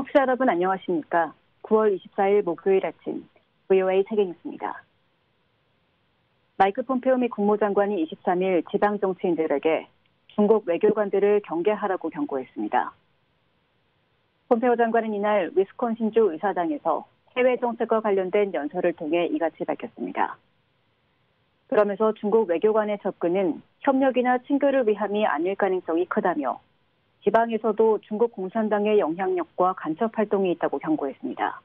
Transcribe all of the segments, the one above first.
청취자 여러분 안녕하십니까? 9월 24일 목요일 아침 VOA 세계뉴스입니다. 마이크 폼페오 미 국무장관이 23일 지방 정치인들에게 중국 외교관들을 경계하라고 경고했습니다. 폼페오 장관은 이날 위스콘신주 의사당에서 해외 정책과 관련된 연설을 통해 이같이 밝혔습니다. 그러면서 중국 외교관의 접근은 협력이나 친교를 위함이 아닐 가능성이 크다며 지방에서도 중국 공산당의 영향력과 간첩 활동이 있다고 경고했습니다.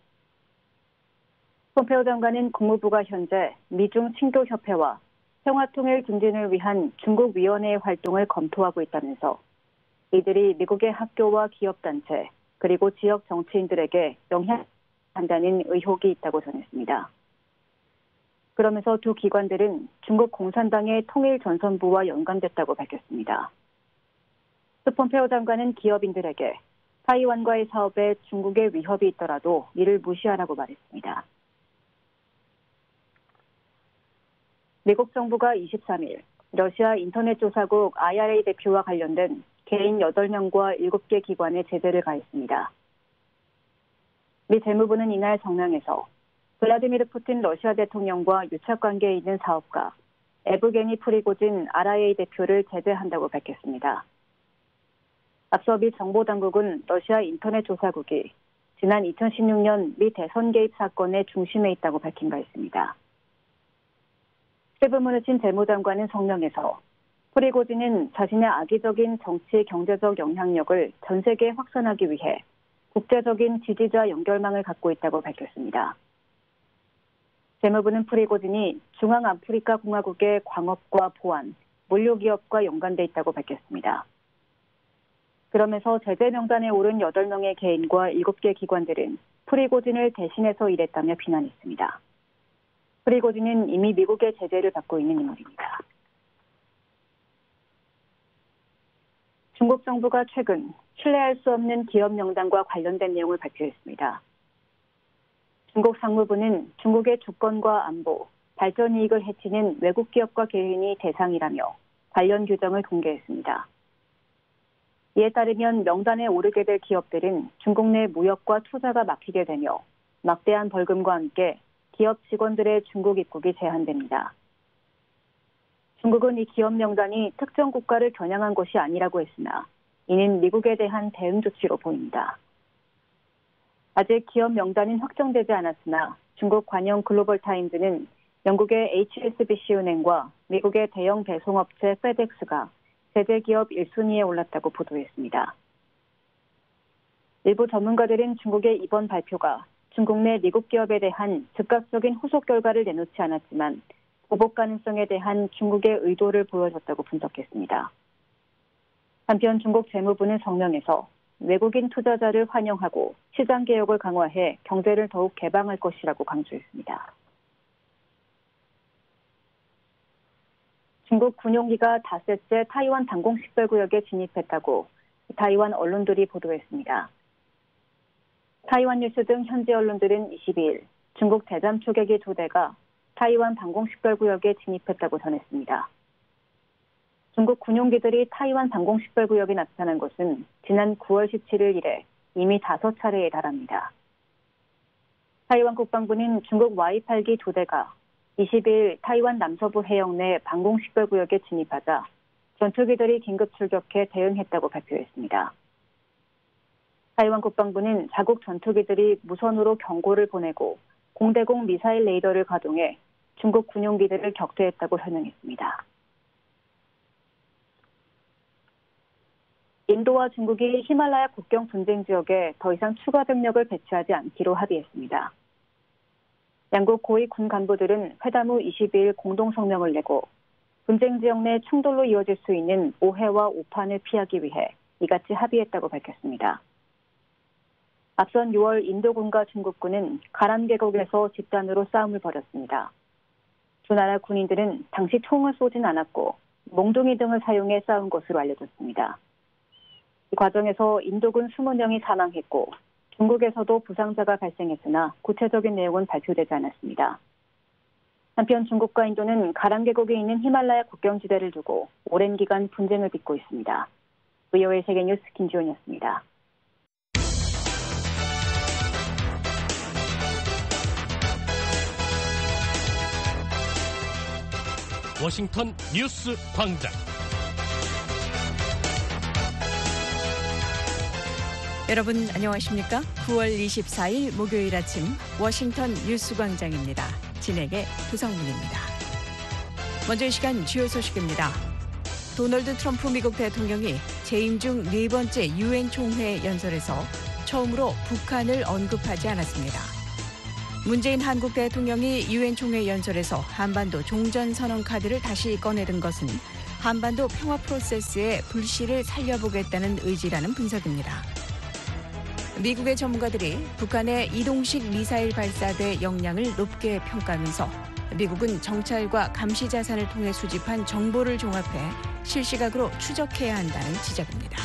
폼페오 장관은 국무부가 현재 미중 친교협회와 평화통일 증진을 위한 중국위원회의 활동을 검토하고 있다면서 이들이 미국의 학교와 기업단체 그리고 지역 정치인들에게 영향한다는 의혹이 있다고 전했습니다. 그러면서 두 기관들은 중국 공산당의 통일전선부와 연관됐다고 밝혔습니다. 폼페오 장관은 기업인들에게 타이완과의 사업에 중국의 위협이 있더라도 이를 무시하라고 말했습니다. 미국 정부가 23일 러시아 인터넷 조사국 IRA 대표와 관련된 개인 8명과 7개 기관에 제재를 가했습니다. 미 재무부는 이날 성명에서 블라디미르 푸틴 러시아 대통령과 유착관계에 있는 사업가 에브게니 프리고진 IRA 대표를 제재한다고 밝혔습니다. 앞서 미 정보당국은 러시아 인터넷 조사국이 지난 2016년 미 대선 개입 사건의 중심에 있다고 밝힌 바 있습니다. 스티브 무누친 재무장관은 성명에서 프리고진은 자신의 악의적인 정치 경제적 영향력을 전 세계에 확산하기 위해 국제적인 지지자 연결망을 갖고 있다고 밝혔습니다. 재무부는 프리고진이 중앙아프리카 공화국의 광업과 보안, 물류기업과 연관돼 있다고 밝혔습니다. 그러면서 제재 명단에 오른 8명의 개인과 7개 기관들은 프리고진을 대신해서 일했다며 비난했습니다. 프리고진은 이미 미국의 제재를 받고 있는 인물입니다. 중국 정부가 최근 신뢰할 수 없는 기업 명단과 관련된 내용을 발표했습니다. 중국 상무부는 중국의 주권과 안보, 발전 이익을 해치는 외국 기업과 개인이 대상이라며 관련 규정을 공개했습니다. 이에 따르면 명단에 오르게 될 기업들은 중국 내 무역과 투자가 막히게 되며 막대한 벌금과 함께 기업 직원들의 중국 입국이 제한됩니다. 중국은 이 기업 명단이 특정 국가를 겨냥한 것이 아니라고 했으나 이는 미국에 대한 대응 조치로 보입니다. 아직 기업 명단은 확정되지 않았으나 중국 관영 글로벌 타임즈는 영국의 HSBC 은행과 미국의 대형 배송업체 페덱스가 제재 기업 1순위에 올랐다고 보도했습니다. 일부 전문가들은 중국의 이번 발표가 중국 내 미국 기업에 대한 즉각적인 후속 결과를 내놓지 않았지만 보복 가능성에 대한 중국의 의도를 보여줬다고 분석했습니다. 한편 중국 재무부는 성명에서 외국인 투자자를 환영하고 시장 개혁을 강화해 경제를 더욱 개방할 것이라고 강조했습니다. 중국 군용기가 닷새째 타이완 방공식별구역에 진입했다고 타이완 언론들이 보도했습니다. 타이완 뉴스 등 현지 언론들은 22일 중국 대잠 초계기 2대가 타이완 방공식별구역에 진입했다고 전했습니다. 중국 군용기들이 타이완 방공식별구역에 나타난 것은 지난 9월 17일 이래 이미 5차례에 달합니다. 타이완 국방부는 중국 Y-8기 2대가 20일 타이완 남서부 해역 내 방공식별구역에 진입하자 전투기들이 긴급 출격해 대응했다고 발표했습니다. 타이완 국방부는 자국 전투기들이 무선으로 경고를 보내고 공대공 미사일 레이더를 가동해 중국 군용기들을 격퇴했다고 설명했습니다. 인도와 중국이 히말라야 국경 분쟁 지역에 더 이상 추가 병력을 배치하지 않기로 합의했습니다. 양국 고위 군 간부들은 회담 후 22일 공동 성명을 내고 분쟁 지역 내 충돌로 이어질 수 있는 오해와 오판을 피하기 위해 이같이 합의했다고 밝혔습니다. 앞선 6월 인도군과 중국군은 가람 계곡에서 집단으로 싸움을 벌였습니다. 두 나라 군인들은 당시 총을 쏘진 않았고 몽둥이 등을 사용해 싸운 것으로 알려졌습니다. 이 과정에서 인도군 20명이 사망했고 중국에서도 부상자가 발생했으나 구체적인 내용은 발표되지 않았습니다. 한편 중국과 인도는 가람 계곡에 있는 히말라야 국경지대를 두고 오랜 기간 분쟁을 빚고 있습니다. VOA 세계뉴스 김지훈이었습니다. 워싱턴 뉴스 광장. 여러분 안녕하십니까? 9월 24일 목요일 아침 워싱턴 뉴스 광장입니다. 진행의 도성문입니다. 먼저 이 시간 주요 소식입니다. 도널드 트럼프 미국 대통령이 재임 중 네 번째 유엔 총회 연설에서 처음으로 북한을 언급하지 않았습니다. 문재인 한국 대통령이 유엔 총회 연설에서 한반도 종전선언 카드를 다시 꺼내든 것은 한반도 평화 프로세스의 불씨를 살려보겠다는 의지라는 분석입니다. 미국의 전문가들이 북한의 이동식 미사일 발사대 역량을 높게 평가하면서 미국은 정찰과 감시 자산을 통해 수집한 정보를 종합해 실시각으로 추적해야 한다는 지적입니다.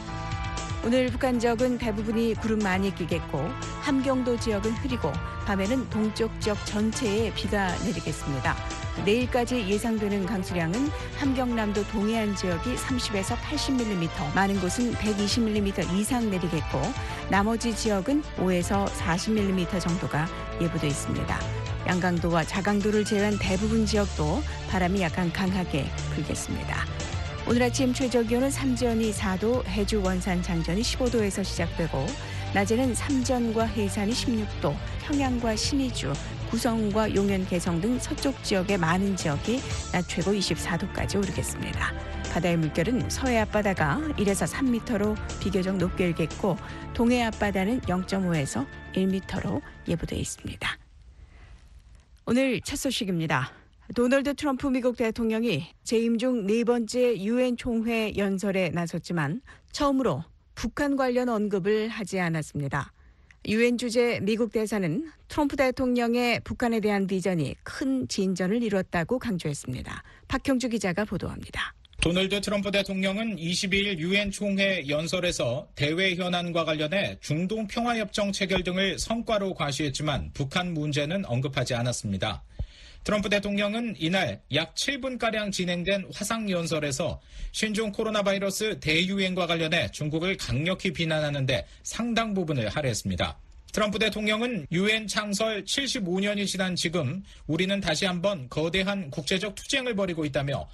오늘 북한 지역은 대부분이 구름 많이 끼겠고 함경도 지역은 흐리고 밤에는 동쪽 지역 전체에 비가 내리겠습니다. 내일까지 예상되는 강수량은 함경남도 동해안 지역이 30에서 80mm, 많은 곳은 120mm 이상 내리겠고 나머지 지역은 5에서 40mm 정도가 예보돼 있습니다. 양강도와 자강도를 제외한 대부분 지역도 바람이 약간 강하게 불겠습니다. 오늘 아침 최저기온은 삼전이 4도, 해주 원산 장전이 15도에서 시작되고 낮에는 삼전과 해산이 16도, 평양과 신의주, 구성과 용현, 개성 등 서쪽 지역의 많은 지역이 낮 최고 24도까지 오르겠습니다. 바다의 물결은 서해 앞바다가 1에서 3m로 비교적 높게 일겠고 동해 앞바다는 0.5에서 1m로 예보되어 있습니다. 오늘 첫 소식입니다. 도널드 트럼프 미국 대통령이 재임 중 네 번째 유엔 총회 연설에 나섰지만 처음으로 북한 관련 언급을 하지 않았습니다. 유엔 주재 미국 대사는 트럼프 대통령의 북한에 대한 비전이 큰 진전을 이뤘다고 강조했습니다. 박형주 기자가 보도합니다. 도널드 트럼프 대통령은 22일 유엔 총회 연설에서 대외 현안과 관련해 중동 평화협정 체결 등을 성과로 과시했지만 북한 문제는 언급하지 않았습니다. 트럼프 대통령은 이날 약 7분가량 진행된 화상연설에서 신종 코로나 바이러스 대유행과 관련해 중국을 강력히 비난하는 데 상당 부분을 할애했습니다. 트럼프 대통령은 유엔 창설 75년이 지난 지금 우리는 다시 한번 거대한 국제적 투쟁을 벌이고 있다며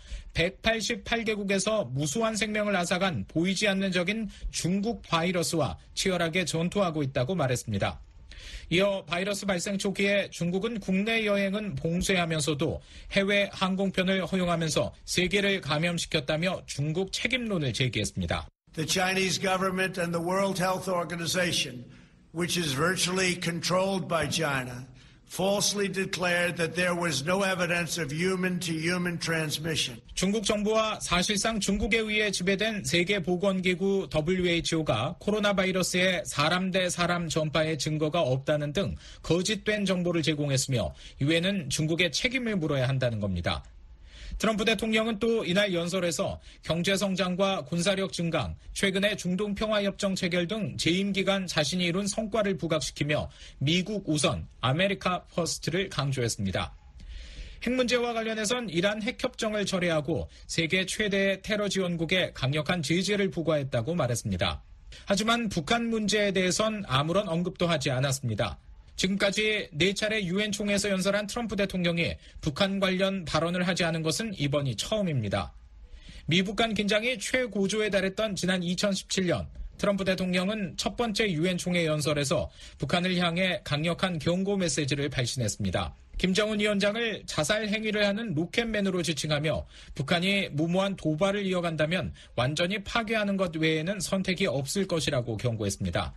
188개국에서 무수한 생명을 앗아간 보이지 않는 적인 중국 바이러스와 치열하게 전투하고 있다고 말했습니다. 이어 바이러스 발생 초기에 중국은 국내 여행은 봉쇄하면서도 해외 항공편을 허용하면서 세계를 감염시켰다며 중국 책임론을 제기했습니다. The Chinese government and the World Health Organization, which is virtually controlled by China, falsely declared that there was no evidence of human-to-human transmission. 중국 정부와 사실상 중국에 의해 지배된 세계보건기구 WHO가 코로나 바이러스의 사람 대 사람 전파의 증거가 없다는 등 거짓된 정보를 제공했으며 유엔은 중국의 책임을 물어야 한다는 겁니다. 트럼프 대통령은 또 이날 연설에서 경제성장과 군사력 증강, 최근의 중동 평화협정 체결 등 재임 기간 자신이 이룬 성과를 부각시키며 미국 우선, 아메리카 퍼스트를 강조했습니다. 핵 문제와 관련해선 이란 핵협정을 철회하고 세계 최대의 테러 지원국에 강력한 제재를 부과했다고 말했습니다. 하지만 북한 문제에 대해선 아무런 언급도 하지 않았습니다. 지금까지 4차례 유엔 총회에서 연설한 트럼프 대통령이 북한 관련 발언을 하지 않은 것은 이번이 처음입니다. 미북 간 긴장이 최고조에 달했던 지난 2017년 트럼프 대통령은 첫 번째 유엔 총회 연설에서 북한을 향해 강력한 경고 메시지를 발신했습니다. 김정은 위원장을 자살 행위를 하는 로켓맨으로 지칭하며 북한이 무모한 도발을 이어간다면 완전히 파괴하는 것 외에는 선택이 없을 것이라고 경고했습니다.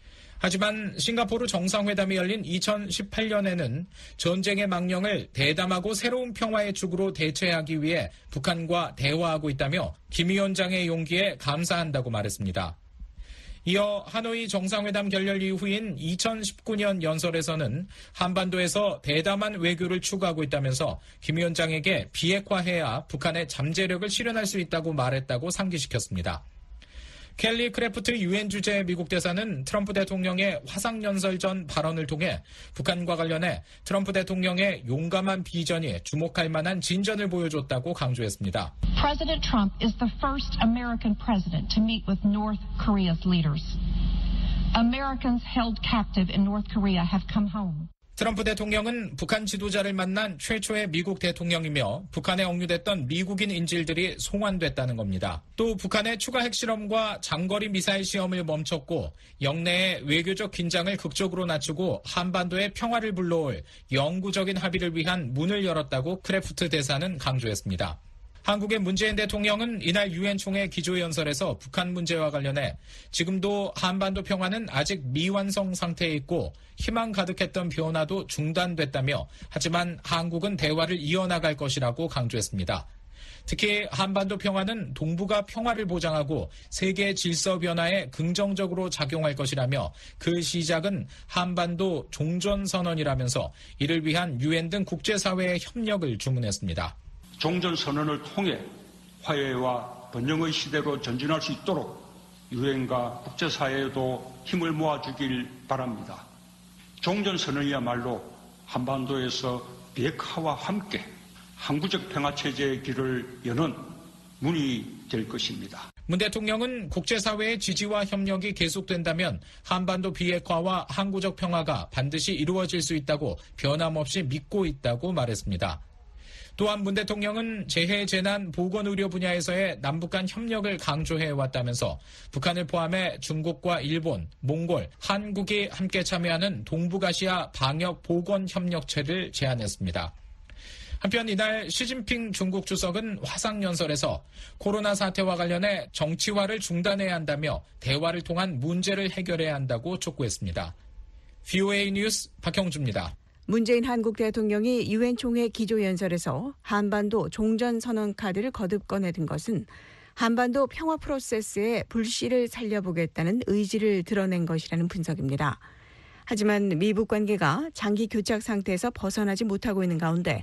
하지만 싱가포르 정상회담이 열린 2018년에는 전쟁의 망령을 대담하고 새로운 평화의 축으로 대체하기 위해 북한과 대화하고 있다며 김 위원장의 용기에 감사한다고 말했습니다. 이어 하노이 정상회담 결렬 이후인 2019년 연설에서는 한반도에서 대담한 외교를 추구하고 있다면서 김 위원장에게 비핵화해야 북한의 잠재력을 실현할 수 있다고 말했다고 상기시켰습니다. 켈리 크래프트 유엔 주재 미국 대사는 트럼프 대통령의 화상연설 전 발언을 통해 북한과 관련해 트럼프 대통령의 용감한 비전이 주목할 만한 진전을 보여줬다고 강조했습니다. President Trump is the first American president to meet with North Korea's leaders. Americans held captive in North Korea have come home. 트럼프 대통령은 북한 지도자를 만난 최초의 미국 대통령이며 북한에 억류됐던 미국인 인질들이 송환됐다는 겁니다. 또 북한의 추가 핵실험과 장거리 미사일 시험을 멈췄고 영내의 외교적 긴장을 극적으로 낮추고 한반도의 평화를 불러올 영구적인 합의를 위한 문을 열었다고 크래프트 대사는 강조했습니다. 한국의 문재인 대통령은 이날 유엔 총회 기조연설에서 북한 문제와 관련해 지금도 한반도 평화는 아직 미완성 상태에 있고 희망 가득했던 변화도 중단됐다며 하지만 한국은 대화를 이어나갈 것이라고 강조했습니다. 특히 한반도 평화는 동북아 평화를 보장하고 세계 질서 변화에 긍정적으로 작용할 것이라며 그 시작은 한반도 종전선언이라면서 이를 위한 유엔 등 국제사회의 협력을 주문했습니다. 종전선언을 통해 화해와 번영의 시대로 전진할 수 있도록 유엔과 국제사회에도 힘을 모아주길 바랍니다. 종전선언이야말로 한반도에서 비핵화와 함께 항구적 평화체제의 길을 여는 문이 될 것입니다. 문 대통령은 국제사회의 지지와 협력이 계속된다면 한반도 비핵화와 항구적 평화가 반드시 이루어질 수 있다고 변함없이 믿고 있다고 말했습니다. 또한 문 대통령은 재해, 재난, 보건의료 분야에서의 남북 간 협력을 강조해왔다면서 북한을 포함해 중국과 일본, 몽골, 한국이 함께 참여하는 동북아시아 방역 보건협력체를 제안했습니다. 한편 이날 시진핑 중국 주석은 화상연설에서 코로나 사태와 관련해 정치화를 중단해야 한다며 대화를 통한 문제를 해결해야 한다고 촉구했습니다. VOA 뉴스 박형주입니다. 문재인 한국 대통령이 유엔 총회 기조연설에서 한반도 종전선언 카드를 거듭 꺼내든 것은 한반도 평화 프로세스의 불씨를 살려보겠다는 의지를 드러낸 것이라는 분석입니다. 하지만 미북 관계가 장기 교착 상태에서 벗어나지 못하고 있는 가운데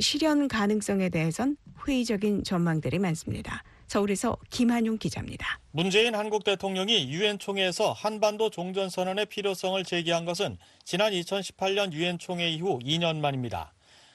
실현 가능성에 대해선 회의적인 전망들이 많습니다. 서울에서 김한용 기자입니다. 문재인 한국 대통령이 유엔 총회에서 한반도 종전선언의 필요성을 제기한 것은 지난 2018년 유엔 총회 이후 2년 만입니다.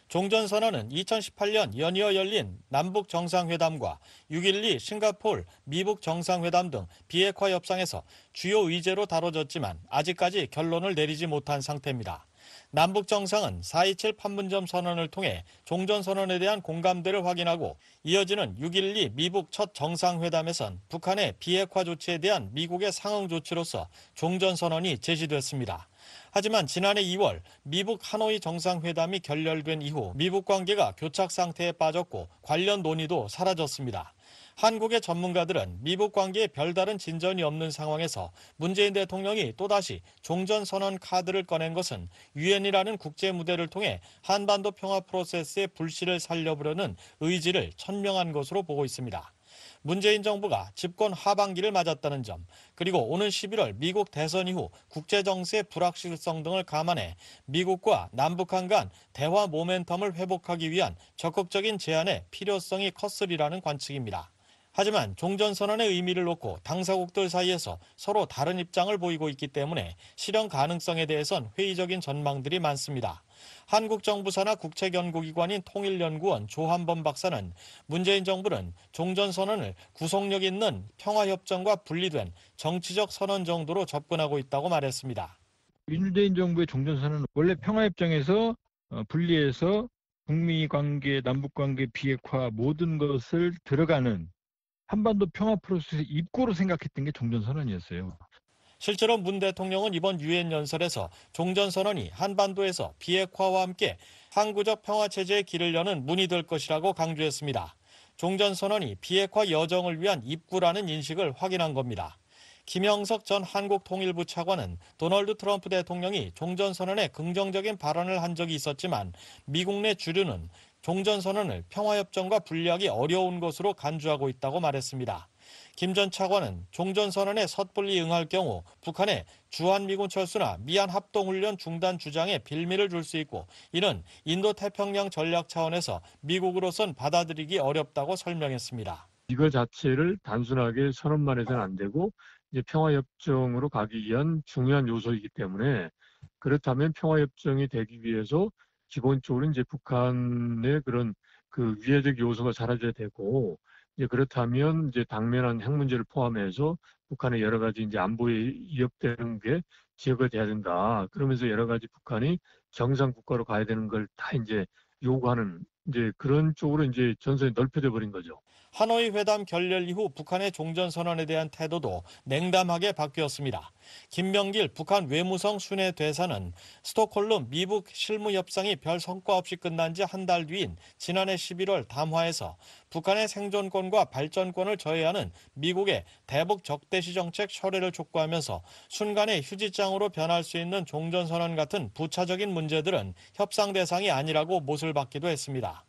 종전선언은 2018년 연이어 열린 남북 정상회담과 6.12 싱가포르 미북 정상회담 등 비핵화 협상에서 주요 의제로 다뤄졌지만 아직까지 결론을 내리지 못한 상태입니다. 남북 정상은 4.27 판문점 선언을 통해 종전선언에 대한 공감대를 확인하고 이어지는 6.12 미북 첫 정상회담에선 북한의 비핵화 조치에 대한 미국의 상응 조치로서 종전선언이 제시됐습니다. 하지만 지난해 2월 미북 하노이 정상회담이 결렬된 이후 미북 관계가 교착 상태에 빠졌고 관련 논의도 사라졌습니다. 한국의 전문가들은 미북 관계에 별다른 진전이 없는 상황에서 문재인 대통령이 또다시 종전선언 카드를 꺼낸 것은 유엔이라는 국제 무대를 통해 한반도 평화 프로세스의 불씨를 살려보려는 의지를 천명한 것으로 보고 있습니다. 문재인 정부가 집권 하반기를 맞았다는 점, 그리고 오는 11월 미국 대선 이후 국제정세의 불확실성 등을 감안해 미국과 남북한 간 대화 모멘텀을 회복하기 위한 적극적인 제안의 필요성이 컸으리라는 관측입니다. 하지만 종전선언의 의미를 놓고 당사국들 사이에서 서로 다른 입장을 보이고 있기 때문에 실현 가능성에 대해선 회의적인 전망들이 많습니다. 한국 정부 산하 국책연구기관인 통일연구원 조한범 박사는 문재인 정부는 종전선언을 구속력 있는 평화협정과 분리된 정치적 선언 정도로 접근하고 있다고 말했습니다. 문재인 정부의 종전선언은 원래 평화협정에서 분리해서 북미 관계, 남북 관계 비핵화 모든 것을 들어가는 한반도 평화 프로세스 입구로 생각했던 게 종전선언이었어요. 실제로 문 대통령은 이번 유엔 연설에서 종전선언이 한반도에서 비핵화와 함께 항구적 평화체제의 길을 여는 문이 될 것이라고 강조했습니다. 종전선언이 비핵화 여정을 위한 입구라는 인식을 확인한 겁니다. 김영석 전 한국통일부 차관은 도널드 트럼프 대통령이 종전선언에 긍정적인 발언을 한 적이 있었지만 미국 내 주류는 종전선언을 평화협정과 분리하기 어려운 것으로 간주하고 있다고 말했습니다. 김 전 차관은 종전선언에 섣불리 응할 경우 북한의 주한미군 철수나 미한 합동훈련 중단 주장에 빌미를 줄 수 있고 이는 인도태평양 전략 차원에서 미국으로선 받아들이기 어렵다고 설명했습니다. 이거 자체를 단순하게 선언만 해서는 안 되고 이제 평화협정으로 가기 위한 중요한 요소이기 때문에 그렇다면 평화협정이 되기 위해서 기본적으로 이제 북한의 그런 그 위해적 요소가 사라져야 되고 이제 그렇다면 이제 당면한 핵 문제를 포함해서 북한의 여러 가지 이제 안보에 위협되는 게 지역화 돼야 된다. 그러면서 여러 가지 북한이 정상 국가로 가야 되는 걸 다 이제 요구하는 이제 그런 쪽으로 이제 전선이 넓혀져 버린 거죠. 하노이 회담 결렬 이후 북한의 종전선언에 대한 태도도 냉담하게 바뀌었습니다. 김병길 북한 외무성 순회 대사는 스톡홀름 미북 실무협상이 별 성과 없이 끝난 지 한 달 뒤인 지난해 11월 담화에서 북한의 생존권과 발전권을 저해하는 미국의 대북 적대시 정책 철회를 촉구하면서 순간의 휴지장으로 변할 수 있는 종전선언 같은 부차적인 문제들은 협상 대상이 아니라고 못을 박기도 했습니다.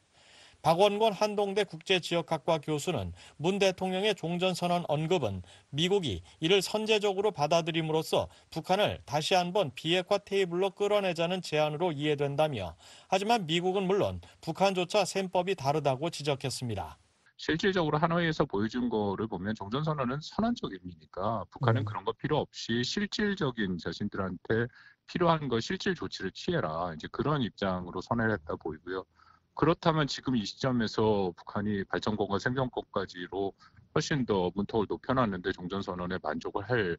박원권 한동대 국제지역학과 교수는 문 대통령의 종전선언 언급은 미국이 이를 선제적으로 받아들임으로써 북한을 다시 한번 비핵화 테이블로 끌어내자는 제안으로 이해된다며 하지만 미국은 물론 북한조차 셈법이 다르다고 지적했습니다. 실질적으로 하노이에서 보여준 거를 보면 종전선언은 선언적 의미니까 북한은 그런 거 필요 없이 실질적인 자신들한테 필요한 거 실질 조치를 취해라. 이제 그런 입장으로 선회를 했다 보이고요. 그렇다면 지금 이 시점에서 북한이 발전권과 생존권까지로 훨씬 더 문턱을 높여놨는데 종전선언에 만족을 할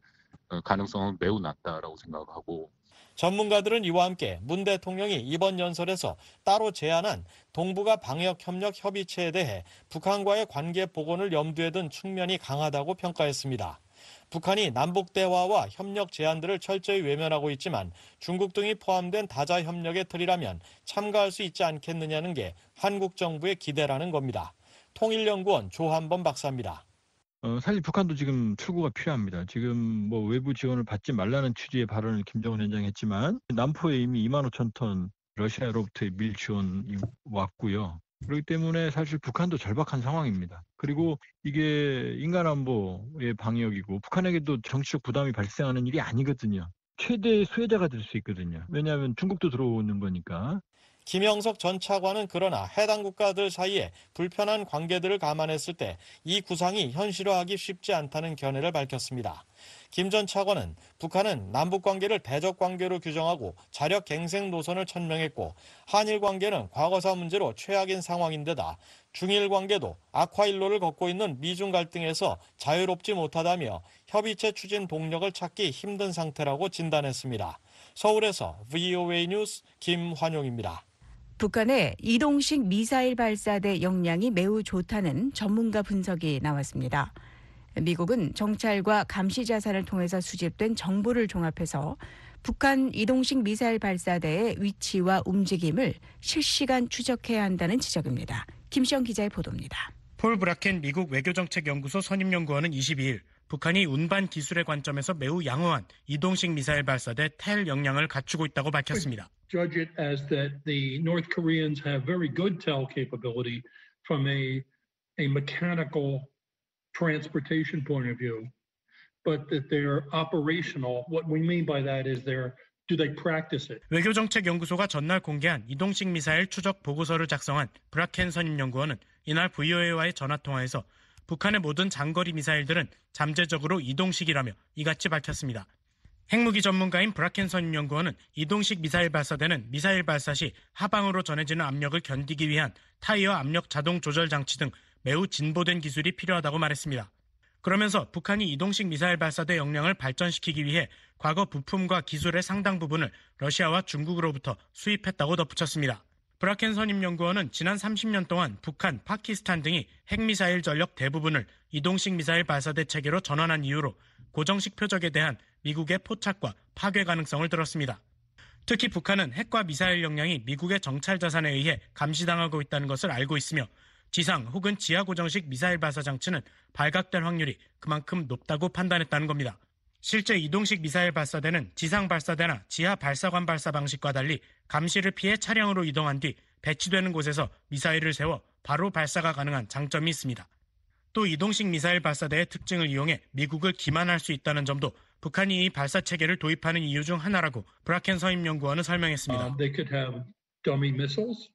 가능성은 매우 낮다라고 생각하고 전문가들은 이와 함께 문 대통령이 이번 연설에서 따로 제안한 동북아 방역협력 협의체에 대해 북한과의 관계 복원을 염두에 둔 측면이 강하다고 평가했습니다. 북한이 남북 대화와 협력 제안들을 철저히 외면하고 있지만 중국 등이 포함된 다자 협력의 틀이라면 참가할 수 있지 않겠느냐는 게 한국 정부의 기대라는 겁니다. 통일연구원 조한범 박사입니다. 사실 북한도 지금 출구가 필요합니다. 지금 뭐 외부 지원을 받지 말라는 취지의 발언을 김정은 위원장이 했지만 남포에 이미 25,000톤 러시아로부터의 밀 지원이 왔고요. 그렇기 때문에 사실 북한도 절박한 상황입니다. 그리고 이게 인간 안보의 방역이고 북한에게도 정치적 부담이 발생하는 일이 아니거든요. 최대의 수혜자가 될 수 있거든요. 왜냐하면 중국도 들어오는 거니까. 김영석 전 차관은 그러나 해당 국가들 사이에 불편한 관계들을 감안했을 때 이 구상이 현실화하기 쉽지 않다는 견해를 밝혔습니다. 김 전 차관은 북한은 남북 관계를 대적 관계로 규정하고 자력 갱생 노선을 천명했고 한일 관계는 과거사 문제로 최악인 상황인데다 중일 관계도 악화일로를 걷고 있는 미중 갈등에서 자유롭지 못하다며 협의체 추진 동력을 찾기 힘든 상태라고 진단했습니다. 서울에서 VOA 뉴스 김환용입니다. 북한의 이동식 미사일 발사대 역량이 매우 좋다는 전문가 분석이 나왔습니다. 미국은 정찰과 감시 자산을 통해서 수집된 정보를 종합해서 북한 이동식 미사일 발사대의 위치와 움직임을 실시간 추적해야 한다는 지적입니다. 김시영 기자의 보도입니다. 폴 브라켄 미국 외교정책연구소 선임연구원은 22일 북한이 운반 기술의 관점에서 매우 양호한 이동식 미사일 발사대 텔 역량을 갖추고 있다고 밝혔습니다. Judge it as that the North Koreans have very good TEL capability from a mechanical transportation point of view, but that they're operational. What we mean by that is do they practice it? 외교정책연구소가 전날 공개한 이동식 미사일 추적 보고서를 작성한 브라켄 선임연구원은 이날 VOA와의 전화통화에서 북한의 모든 장거리 미사일들은 잠재적으로 이동식이라며 이같이 밝혔습니다. 핵무기 전문가인 브라켄 선임연구원은 이동식 미사일 발사대는 미사일 발사 시 하방으로 전해지는 압력을 견디기 위한 타이어 압력 자동 조절 장치 등 매우 진보된 기술이 필요하다고 말했습니다. 그러면서 북한이 이동식 미사일 발사대 역량을 발전시키기 위해 과거 부품과 기술의 상당 부분을 러시아와 중국으로부터 수입했다고 덧붙였습니다. 브라켄 선임연구원은 지난 30년 동안 북한, 파키스탄 등이 핵미사일 전력 대부분을 이동식 미사일 발사대 체계로 전환한 이유로 고정식 표적에 대한 미국의 포착과 파괴 가능성을 들었습니다. 특히 북한은 핵과 미사일 역량이 미국의 정찰 자산에 의해 감시당하고 있다는 것을 알고 있으며 지상 혹은 지하 고정식 미사일 발사 장치는 발각될 확률이 그만큼 높다고 판단했다는 겁니다. 실제 이동식 미사일 발사대는 지상 발사대나 지하 발사관 발사 방식과 달리 감시를 피해 차량으로 이동한 뒤 배치되는 곳에서 미사일을 세워 바로 발사가 가능한 장점이 있습니다. 또 이동식 미사일 발사대의 특징을 이용해 미국을 기만할 수 있다는 점도 북한이 이 발사 체계를 도입하는 이유 중 하나라고 브라켄 선임연구원은 설명했습니다. They could have dummy missiles,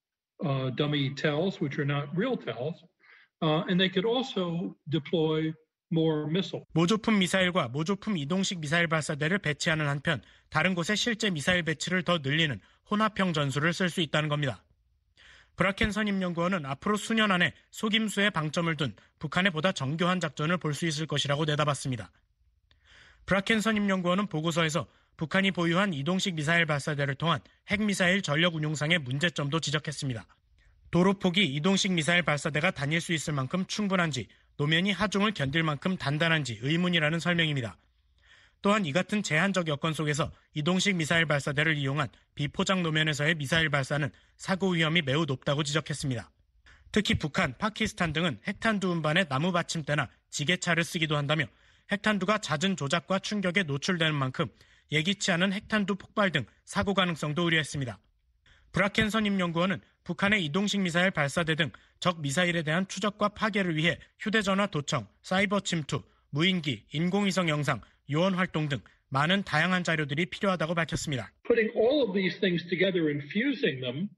dummy TELs, which are not real TELs, and they could also deploy more missiles. 모조품 미사일과 모조품 이동식 미사일 발사대를 배치하는 한편 다른 곳에 실제 미사일 배치를 더 늘리는 혼합형 전술을 쓸 수 있다는 겁니다. 브라켄 선임연구원은 앞으로 수년 안에 속임수에 방점을 둔 북한의 보다 정교한 작전을 볼 수 있을 것이라고 내다봤습니다. 브라켄 선임연구원은 보고서에서 북한이 보유한 이동식 미사일 발사대를 통한 핵미사일 전력 운용상의 문제점도 지적했습니다. 도로폭이 이동식 미사일 발사대가 다닐 수 있을 만큼 충분한지, 노면이 하중을 견딜 만큼 단단한지 의문이라는 설명입니다. 또한 이 같은 제한적 여건 속에서 이동식 미사일 발사대를 이용한 비포장 노면에서의 미사일 발사는 사고 위험이 매우 높다고 지적했습니다. 특히 북한, 파키스탄 등은 핵탄두 운반에 나무 받침대나 지게차를 쓰기도 한다며 핵탄두가 잦은 조작과 충격에 노출되는 만큼 예기치 않은 핵탄두 폭발 등 사고 가능성도 우려했습니다. 브라켄 선임연구원은 북한의 이동식 미사일 발사대 등 적 미사일에 대한 추적과 파괴를 위해 휴대전화 도청, 사이버 침투, 무인기, 인공위성 영상, 요원 활동 등 많은 다양한 자료들이 필요하다고 밝혔습니다. Putting all of these things together and fusing them,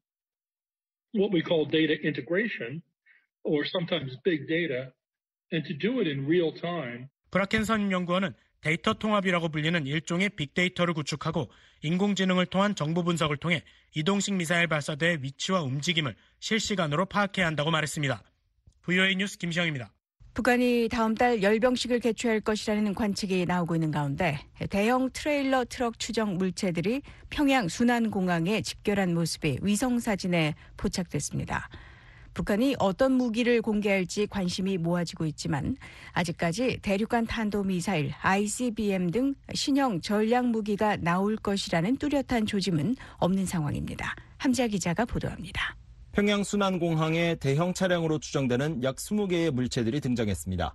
what we call data integration, or sometimes big data, and to do it in real time. 브라켄 선임연구원은 데이터 통합이라고 불리는 일종의 빅데이터를 구축하고 인공지능을 통한 정보 분석을 통해 이동식 미사일 발사대의 위치와 움직임을 실시간으로 파악해야 한다고 말했습니다. VOA 뉴스 김시영입니다. 북한이 다음 달 열병식을 개최할 것이라는 관측이 나오고 있는 가운데 대형 트레일러 트럭 추정 물체들이 평양 순안공항에 집결한 모습이 위성사진에 포착됐습니다. 북한이 어떤 무기를 공개할지 관심이 모아지고 있지만 아직까지 대륙간 탄도미사일, ICBM 등 신형 전략무기가 나올 것이라는 뚜렷한 조짐은 없는 상황입니다. 함지아 기자가 보도합니다. 평양 순안공항에 대형 차량으로 추정되는 약 20개의 물체들이 등장했습니다.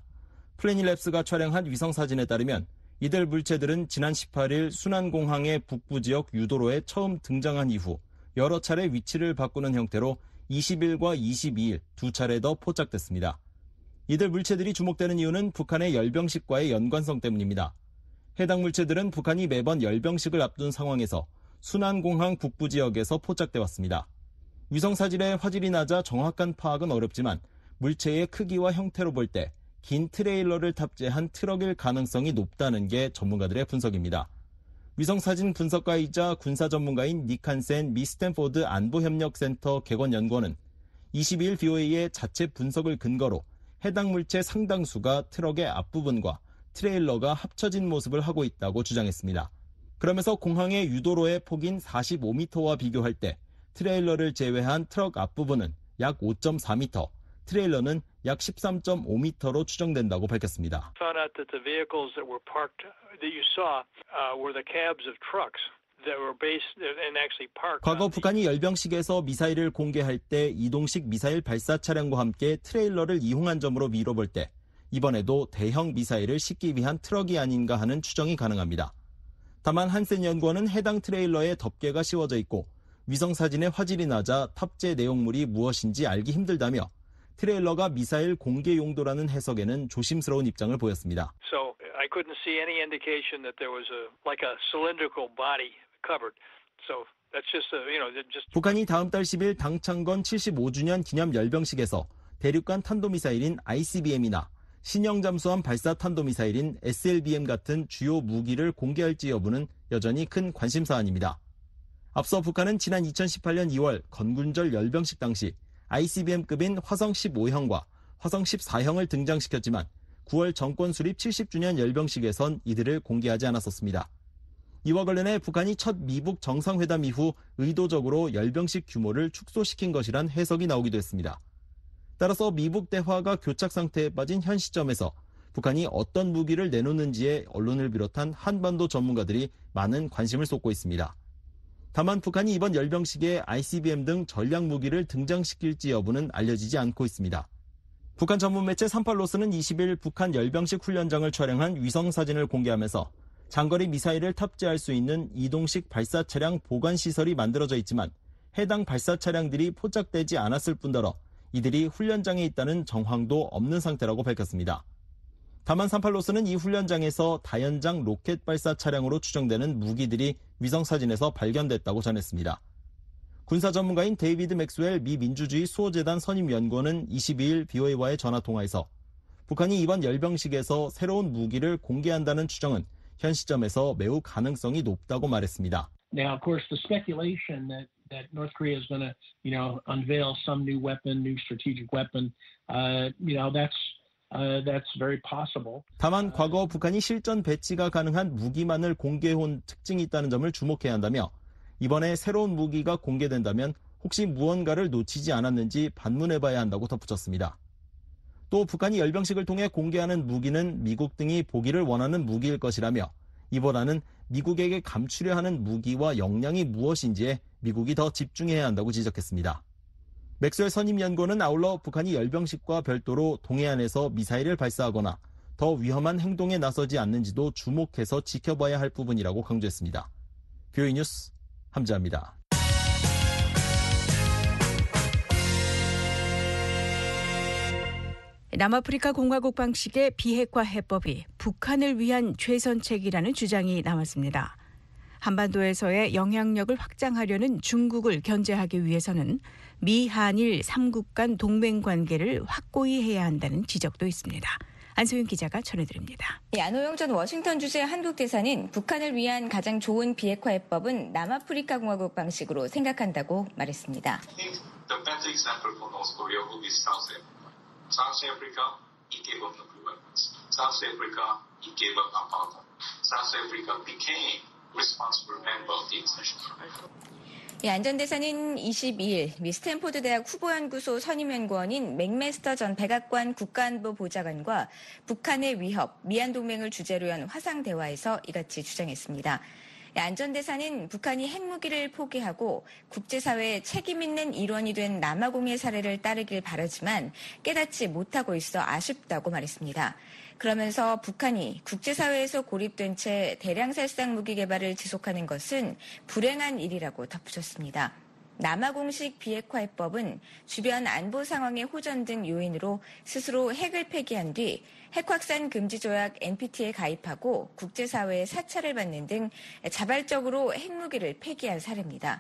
플래닛랩스가 촬영한 위성사진에 따르면 이들 물체들은 지난 18일 순안공항의 북부 지역 유도로에 처음 등장한 이후 여러 차례 위치를 바꾸는 형태로 20일과 22일 두 차례 더 포착됐습니다. 이들 물체들이 주목되는 이유는 북한의 열병식과의 연관성 때문입니다. 해당 물체들은 북한이 매번 열병식을 앞둔 상황에서 순안공항 북부 지역에서 포착돼 왔습니다. 위성사진의 화질이 낮아 정확한 파악은 어렵지만 물체의 크기와 형태로 볼 때 긴 트레일러를 탑재한 트럭일 가능성이 높다는 게 전문가들의 분석입니다. 위성사진 분석가이자 군사 전문가인 닉 한센 미 스탠포드 안보협력센터 개관연구원은 22일 VOA의 자체 분석을 근거로 해당 물체 상당수가 트럭의 앞부분과 트레일러가 합쳐진 모습을 하고 있다고 주장했습니다. 그러면서 공항의 유도로의 폭인 45m와 비교할 때 트레일러를 제외한 트럭 앞부분은 약 5.4m, 트레일러는 약 13.5m로 추정된다고 밝혔습니다. Found out that the vehicles that were parked that you saw were the cabs of trucks that were based and actually parked. 과거 북한이 열병식에서 미사일을 공개할 때 이동식 미사일 발사 차량과 함께 트레일러를 이용한 점으로 미뤄볼 때 이번에도 대형 미사일을 싣기 위한 트럭이 아닌가 하는 추정이 가능합니다. 다만 한센 연구원은 해당 트레일러에 덮개가 씌워져 있고 위성사진의 화질이 낮아 탑재 내용물이 무엇인지 알기 힘들다며 트레일러가 미사일 공개 용도라는 해석에는 조심스러운 입장을 보였습니다. So I couldn't see any indication that there was like a cylindrical body covered. So that's just 북한이 다음 달 10일 당창건 75주년 기념 열병식에서 대륙간 탄도미사일인 ICBM이나 신형 잠수함 발사 탄도미사일인 SLBM 같은 주요 무기를 공개할지 여부는 여전히 큰 관심사안입니다. 앞서 북한은 지난 2018년 2월 건군절 열병식 당시 ICBM급인 화성 15형과 화성 14형을 등장시켰지만 9월 정권 수립 70주년 열병식에선 이들을 공개하지 않았었습니다. 이와 관련해 북한이 첫 미북 정상회담 이후 의도적으로 열병식 규모를 축소시킨 것이란 해석이 나오기도 했습니다. 따라서 미북 대화가 교착 상태에 빠진 현 시점에서 북한이 어떤 무기를 내놓는지에 언론을 비롯한 한반도 전문가들이 많은 관심을 쏟고 있습니다. 다만 북한이 이번 열병식에 ICBM 등 전략 무기를 등장시킬지 여부는 알려지지 않고 있습니다. 북한 전문 매체 38로스는 20일 북한 열병식 훈련장을 촬영한 위성사진을 공개하면서 장거리 미사일을 탑재할 수 있는 이동식 발사 차량 보관 시설이 만들어져 있지만 해당 발사 차량들이 포착되지 않았을 뿐더러 이들이 훈련장에 있다는 정황도 없는 상태라고 밝혔습니다. 다만 38로스는 이 훈련장에서 다연장 로켓 발사 차량으로 추정되는 무기들이 위성사진에서 발견됐다고 전했습니다. 군사 전문가인 데이비드 맥스웰 미 민주주의 수호재단 선임연구원은 22일 VOA와의 전화통화에서 북한이 이번 열병식에서 새로운 무기를 공개한다는 추정은 현 시점에서 매우 가능성이 높다고 말했습니다. Now, of course, the speculation that North Korea is going to, unveil some new weapon, new strategic weapon, that's that's very possible. 다만 과거 북한이 실전 배치가 가능한 무기만을 공개해온 특징이 있다는 점을 주목해야 한다며 이번에 새로운 무기가 공개된다면 혹시 무언가를 놓치지 않았는지 반문해봐야 한다고 덧붙였습니다. 또 북한이 열병식을 통해 공개하는 무기는 미국 등이 보기를 원하는 무기일 것이라며 이보다는 미국에게 감추려 하는 무기와 역량이 무엇인지에 미국이 더 집중해야 한다고 지적했습니다. 맥스웰 선임연구원은 아울러 북한이 열병식과 별도로 동해안에서 미사일을 발사하거나 더 위험한 행동에 나서지 않는지도 주목해서 지켜봐야 할 부분이라고 강조했습니다. VOA 뉴스 함지아입니다. 남아프리카 공화국 방식의 비핵화 해법이 북한을 위한 최선책이라는 주장이 나왔습니다. 한반도에서의 영향력을 확장하려는 중국을 견제하기 위해서는 미, 한일 3국 간 동맹 관계를 확고히 해야 한다는 지적도 있습니다. 안소영 기자가 전해드립니다. 안호영 전 워싱턴 주재 한국 대사는 북한을 위한 가장 좋은 비핵화 해법은 남아프리카 공화국 방식으로 생각한다고 말했습니다. South Africa, it gave up nuclear weapons. South Africa, it gave up apartheid. South Africa became responsible member of the international community. 안전대사는 22일 미 스탠포드 대학 후보연구소 선임연구원인 맥메스터 전 백악관 국가안보 보좌관과 북한의 위협, 미한동맹을 주제로 한 화상대화에서 이같이 주장했습니다. 안전대사는 북한이 핵무기를 포기하고 국제사회의 책임 있는 일원이 된 남아공의 사례를 따르길 바라지만 깨닫지 못하고 있어 아쉽다고 말했습니다. 그러면서 북한이 국제사회에서 고립된 채 대량 살상 무기 개발을 지속하는 것은 불행한 일이라고 덧붙였습니다. 남아공식 비핵화 해법은 주변 안보 상황의 호전 등 요인으로 스스로 핵을 폐기한 뒤 핵확산 금지 조약 NPT에 가입하고 국제사회의 사찰을 받는 등 자발적으로 핵무기를 폐기한 사례입니다.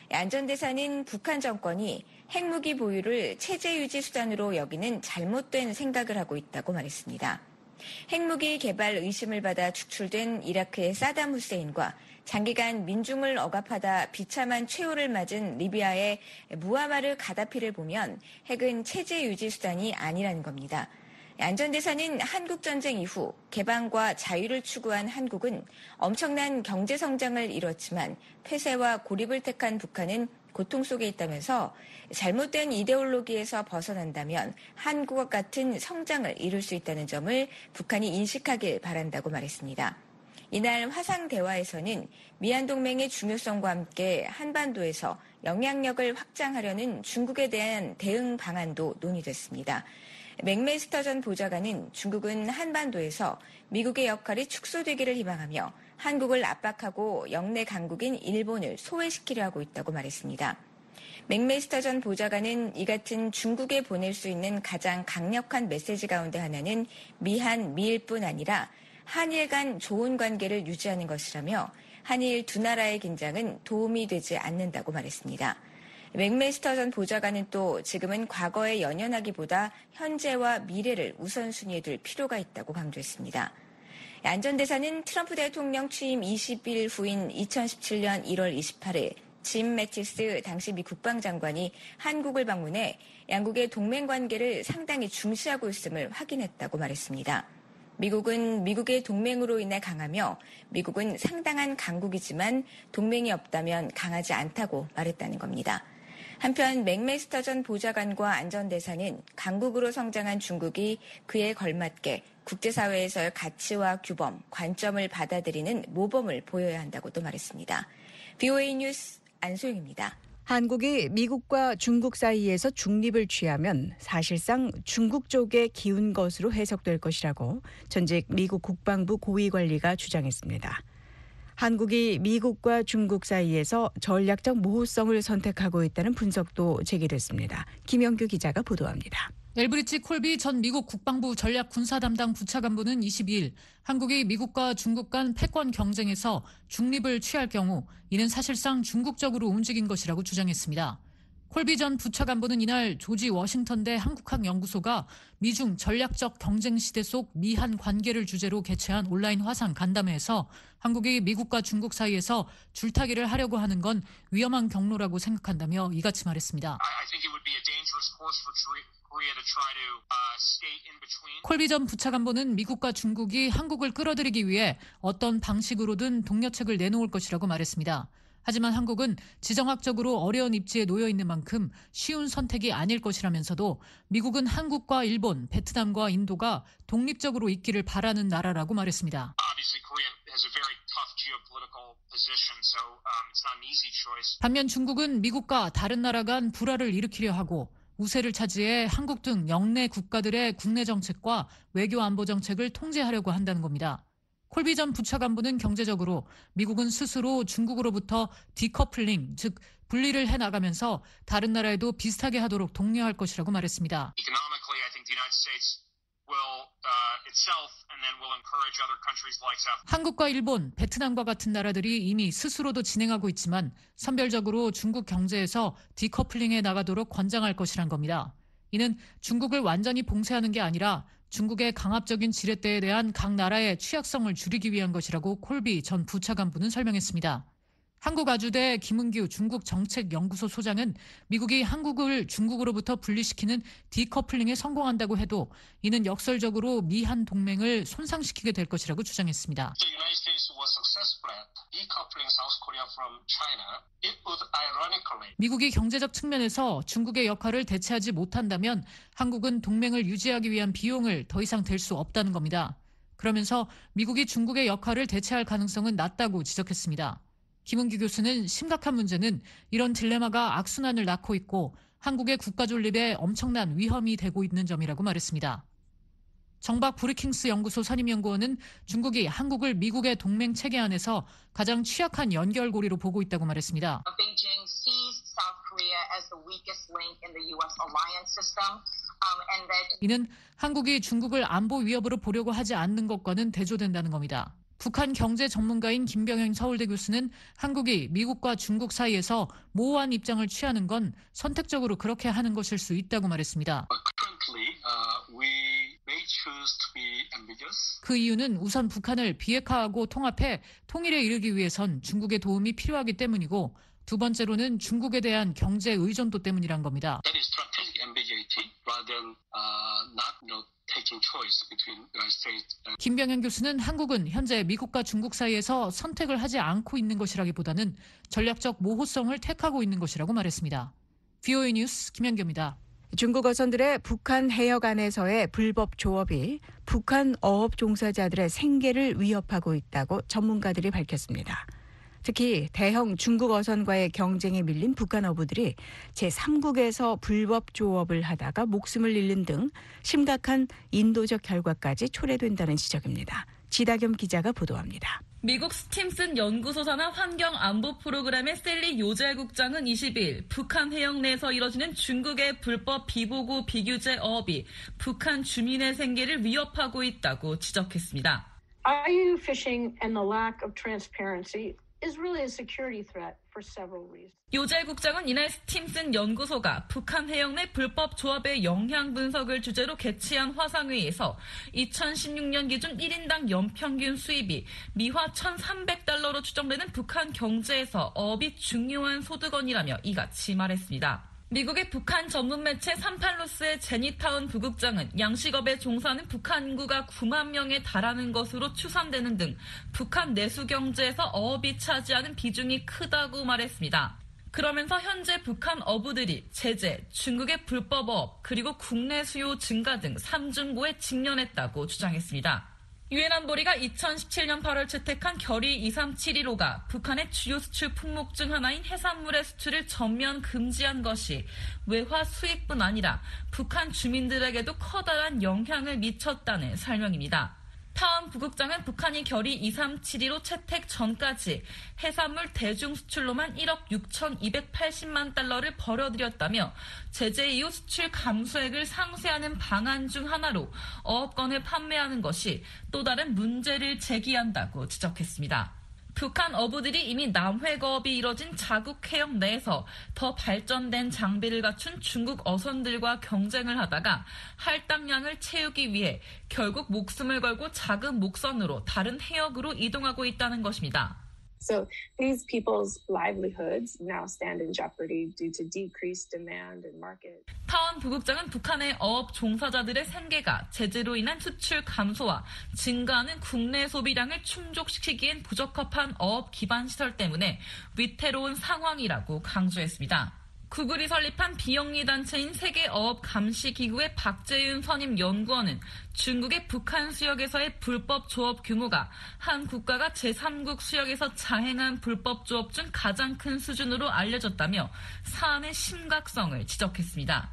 안전대사는 북한 정권이 핵무기 보유를 체제 유지 수단으로 여기는 잘못된 생각을 하고 있다고 말했습니다. 핵무기 개발 의심을 받아 축출된 이라크의 사담 후세인과 장기간 민중을 억압하다 비참한 최후를 맞은 리비아의 무아마르 가다피를 보면 핵은 체제 유지 수단이 아니라는 겁니다. 안전대사는 한국전쟁 이후 개방과 자유를 추구한 한국은 엄청난 경제 성장을 이뤘지만 폐쇄와 고립을 택한 북한은 고통 속에 있다면서 잘못된 이데올로기에서 벗어난다면 한국과 같은 성장을 이룰 수 있다는 점을 북한이 인식하길 바란다고 말했습니다. 이날 화상대화에서는 미한동맹의 중요성과 함께 한반도에서 영향력을 확장하려는 중국에 대한 대응 방안도 논의됐습니다. 맥메스터 전 보좌관은 중국은 한반도에서 미국의 역할이 축소되기를 희망하며 한국을 압박하고 영내 강국인 일본을 소외시키려 하고 있다고 말했습니다. 맥메스터 전 보좌관은 이 같은 중국에 보낼 수 있는 가장 강력한 메시지 가운데 하나는 미한, 미일뿐 아니라 한일 간 좋은 관계를 유지하는 것이라며 한일 두 나라의 긴장은 도움이 되지 않는다고 말했습니다. 맥메스터 전 보좌관은 또 지금은 과거에 연연하기보다 현재와 미래를 우선순위에 둘 필요가 있다고 강조했습니다. 안전대사는 트럼프 대통령 취임 20일 후인 2017년 1월 28일 짐 매티스 당시 미 국방장관이 한국을 방문해 양국의 동맹관계를 상당히 중시하고 있음을 확인했다고 말했습니다. 미국은 미국의 동맹으로 인해 강하며 미국은 상당한 강국이지만 동맹이 없다면 강하지 않다고 말했다는 겁니다. 한편 맥메스터 전 보좌관과 안전대사는 강국으로 성장한 중국이 그에 걸맞게 국제사회에서의 가치와 규범, 관점을 받아들이는 모범을 보여야 한다고도 말했습니다. VOA 뉴스 안소영입니다. 한국이 미국과 중국 사이에서 중립을 취하면 사실상 중국 쪽에 기운 것으로 해석될 것이라고 전직 미국 국방부 고위관리가 주장했습니다. 한국이 미국과 중국 사이에서 전략적 모호성을 선택하고 있다는 분석도 제기됐습니다. 김영규 기자가 보도합니다. 엘브리치 콜비 전 미국 국방부 전략군사담당 부차관보는 22일 한국이 미국과 중국 간 패권 경쟁에서 중립을 취할 경우 이는 사실상 중국적으로 움직인 것이라고 주장했습니다. 콜비 전 부차관보는 이날 조지 워싱턴대 한국학연구소가 미중 전략적 경쟁 시대 속 미한 관계를 주제로 개최한 온라인 화상 간담회에서 한국이 미국과 중국 사이에서 줄타기를 하려고 하는 건 위험한 경로라고 생각한다며 이같이 말했습니다. 콜비 전 부차관보는 미국과 중국이 한국을 끌어들이기 위해 어떤 방식으로든 동료책을 내놓을 것이라고 말했습니다. 하지만 한국은 지정학적으로 어려운 입지에 놓여 있는 만큼 쉬운 선택이 아닐 것이라면서도 미국은 한국과 일본, 베트남과 인도가 독립적으로 있기를 바라는 나라라고 말했습니다. 반면 중국은 미국과 다른 나라 간 불화를 일으키려 하고 우세를 차지해 한국 등 영내 국가들의 국내 정책과 외교 안보 정책을 통제하려고 한다는 겁니다. 콜비 전 부차관보는 경제적으로 미국은 스스로 중국으로부터 디커플링, 즉 분리를 해나가면서 다른 나라에도 비슷하게 하도록 독려할 것이라고 말했습니다. 한국과 일본, 베트남과 같은 나라들이 이미 스스로도 진행하고 있지만 선별적으로 중국 경제에서 디커플링해 나가도록 권장할 것이란 겁니다. 이는 중국을 완전히 봉쇄하는 게 아니라 중국의 강압적인 지렛대에 대한 각 나라의 취약성을 줄이기 위한 것이라고 콜비 전 부차관보는 설명했습니다. 한국아주대 김은규 중국정책연구소 소장은 미국이 한국을 중국으로부터 분리시키는 디커플링에 성공한다고 해도 이는 역설적으로 미한 동맹을 손상시키게 될 것이라고 주장했습니다. 미국이 경제적 측면에서 중국의 역할을 대체하지 못한다면 한국은 동맹을 유지하기 위한 비용을 더 이상 댈 수 없다는 겁니다. 그러면서 미국이 중국의 역할을 대체할 가능성은 낮다고 지적했습니다. 김은규 교수는 심각한 문제는 이런 딜레마가 악순환을 낳고 있고 한국의 국가 존립에 엄청난 위험이 되고 있는 점이라고 말했습니다. 정박 브리킹스 연구소 선임연구원은 중국이 한국을 미국의 동맹 체계 안에서 가장 취약한 연결고리로 보고 있다고 말했습니다. 이는 한국이 중국을 안보 위협으로 보려고 하지 않는 것과는 대조된다는 겁니다. 북한 경제 전문가인 김병현 서울대 교수는 한국이 미국과 중국 사이에서 모호한 입장을 취하는 건 선택적으로 그렇게 하는 것일 수 있다고 말했습니다. 그 이유는 우선 북한을 비핵화하고 통합해 통일에 이르기 위해선 중국의 도움이 필요하기 때문이고 두 번째로는 중국에 대한 경제 의존도 때문이란 겁니다. 김병현 교수는 한국은 현재 미국과 중국 사이에서 선택을 하지 않고 있는 것이라기보다는 전략적 모호성을 택하고 있는 것이라고 말했습니다. VOA 뉴스 김현규입니다. 중국 어선들의 북한 해역 안에서의 불법 조업이 북한 어업 종사자들의 생계를 위협하고 있다고 전문가들이 밝혔습니다. 특히 대형 중국 어선과의 경쟁에 밀린 북한 어부들이 제3국에서 불법 조업을 하다가 목숨을 잃는 등 심각한 인도적 결과까지 초래된다는 지적입니다. 지다겸 기자가 보도합니다. 미국 스팀슨 연구소 산하 환경안보 프로그램의 셀리 요젤 국장은 20일 북한 해역 내에서 이뤄지는 중국의 불법 비보고 비규제 어업이 북한 주민의 생계를 위협하고 있다고 지적했습니다. IUU fishing and the lack of transparency is really a security threat for several reasons. 요젤 국장은 이날 스팀슨 연구소가 북한 해역 내 불법 조업의 영향 분석을 주제로 개최한 화상회의에서 2016년 기준 1인당 연평균 수입이 미화 $1,300로 추정되는 북한 경제에서 어업이 중요한 소득원이라며 이같이 말했습니다. 미국의 북한 전문 매체 산팔루스의 제니타운 부국장은 양식업에 종사하는 북한 인구가 9만 명에 달하는 것으로 추산되는 등 북한 내수 경제에서 어업이 차지하는 비중이 크다고 말했습니다. 그러면서 현재 북한 어부들이 제재, 중국의 불법 어업, 그리고 국내 수요 증가 등 3중고에 직면했다고 주장했습니다. 유엔 안보리가 2017년 8월 채택한 결의 2371호가 북한의 주요 수출 품목 중 하나인 해산물의 수출을 전면 금지한 것이 외화 수익뿐 아니라 북한 주민들에게도 커다란 영향을 미쳤다는 설명입니다. 타운 부국장은 북한이 결의 2371호 채택 전까지 해산물 대중 수출로만 1억 6,280만 달러를 벌어들였다며 제재 이후 수출 감소액을 상쇄하는 방안 중 하나로 어업권을 판매하는 것이 또 다른 문제를 제기한다고 지적했습니다. 북한 어부들이 이미 남회거업이 이뤄진 자국 해역 내에서 더 발전된 장비를 갖춘 중국 어선들과 경쟁을 하다가 할당량을 채우기 위해 결국 목숨을 걸고 작은 목선으로 다른 해역으로 이동하고 있다는 것입니다. So these people's livelihoods now stand in jeopardy due to decreased demand and market. 타원 부국장은 북한의 어업 종사자들의 생계가 제재로 인한 수출 감소와 증가하는 국내 소비량을 충족시키기엔 부적합한 어업 기반 시설 때문에 위태로운 상황이라고 강조했습니다. 구글이 설립한 비영리 단체인 세계어업감시기구의 박재윤 선임 연구원은 중국의 북한 수역에서의 불법 조업 규모가 한 국가가 제3국 수역에서 자행한 불법 조업 중 가장 큰 수준으로 알려졌다며 사안의 심각성을 지적했습니다.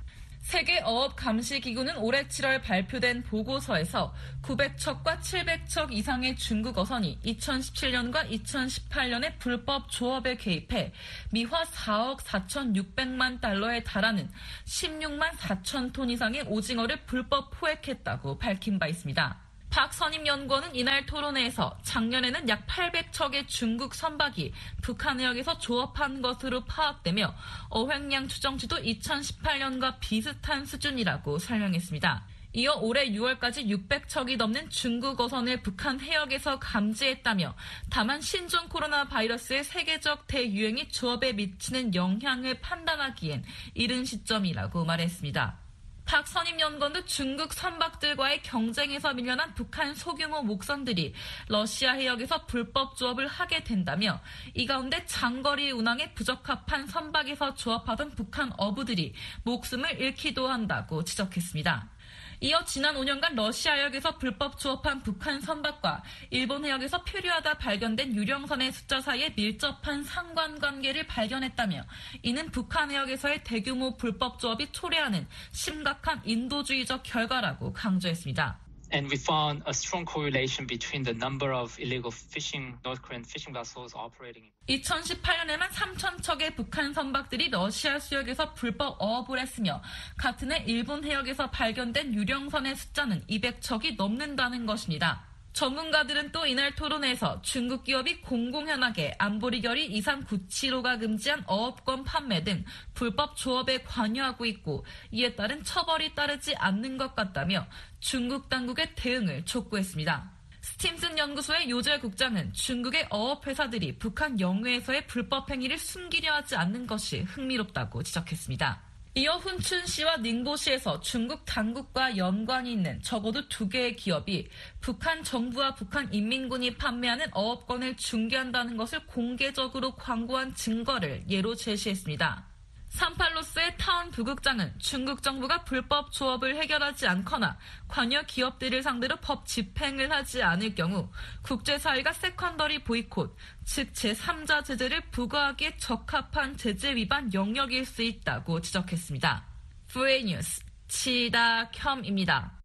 세계어업감시기구는 올해 7월 발표된 보고서에서 900척과 700척 이상의 중국 어선이 2017년과 2018년에 불법 조업에 개입해 미화 4억 4,600만 달러에 달하는 16만 4천 톤 이상의 오징어를 불법 포획했다고 밝힌 바 있습니다. 박 선임 연구원은 이날 토론회에서 작년에는 약 800척의 중국 선박이 북한 해역에서 조업한 것으로 파악되며 어획량 추정치도 2018년과 비슷한 수준이라고 설명했습니다. 이어 올해 6월까지 600척이 넘는 중국 어선을 북한 해역에서 감지했다며 다만 신종 코로나 바이러스의 세계적 대유행이 조업에 미치는 영향을 판단하기엔 이른 시점이라고 말했습니다. 박 선임 연구원도 중국 선박들과의 경쟁에서 밀려난 북한 소규모 목선들이 러시아 해역에서 불법 조업을 하게 된다며 이 가운데 장거리 운항에 부적합한 선박에서 조업하던 북한 어부들이 목숨을 잃기도 한다고 지적했습니다. 이어 지난 5년간 러시아 해역에서 불법 조업한 북한 선박과 일본 해역에서 표류하다 발견된 유령선의 숫자 사이에 밀접한 상관관계를 발견했다며 이는 북한 해역에서의 대규모 불법 조업이 초래하는 심각한 인도주의적 결과라고 강조했습니다. And we found a strong correlation between the number of illegal fishing, North Korean fishing vessels operating. 2018년에만 3,000척의 북한 선박들이 러시아 수역에서 불법 어업을 했으며 같은 해 일본 해역에서 발견된 유령선의 숫자는 200척이 넘는다는 것입니다. 전문가들은 또 이날 토론회에서 중국 기업이 공공연하게 안보리 결의 2397호가 금지한 어업권 판매 등 불법 조업에 관여하고 있고 이에 따른 처벌이 따르지 않는 것 같다며 중국 당국의 대응을 촉구했습니다. 스팀슨 연구소의 요재 국장은 중국의 어업회사들이 북한 영해에서의 불법 행위를 숨기려 하지 않는 것이 흥미롭다고 지적했습니다. 이어 훈춘시와 닝보시에서 중국 당국과 연관이 있는 적어도 2개의 기업이 북한 정부와 북한 인민군이 판매하는 어업권을 중개한다는 것을 공개적으로 광고한 증거를 예로 제시했습니다. 산팔로스의 타운 부국장은 중국 정부가 불법 조업을 해결하지 않거나 관여 기업들을 상대로 법 집행을 하지 않을 경우 국제사회가 세컨더리 보이콧, 즉 제3자 제재를 부과하기에 적합한 제재 위반 영역일 수 있다고 지적했습니다. VA 뉴스 치다켬입니다.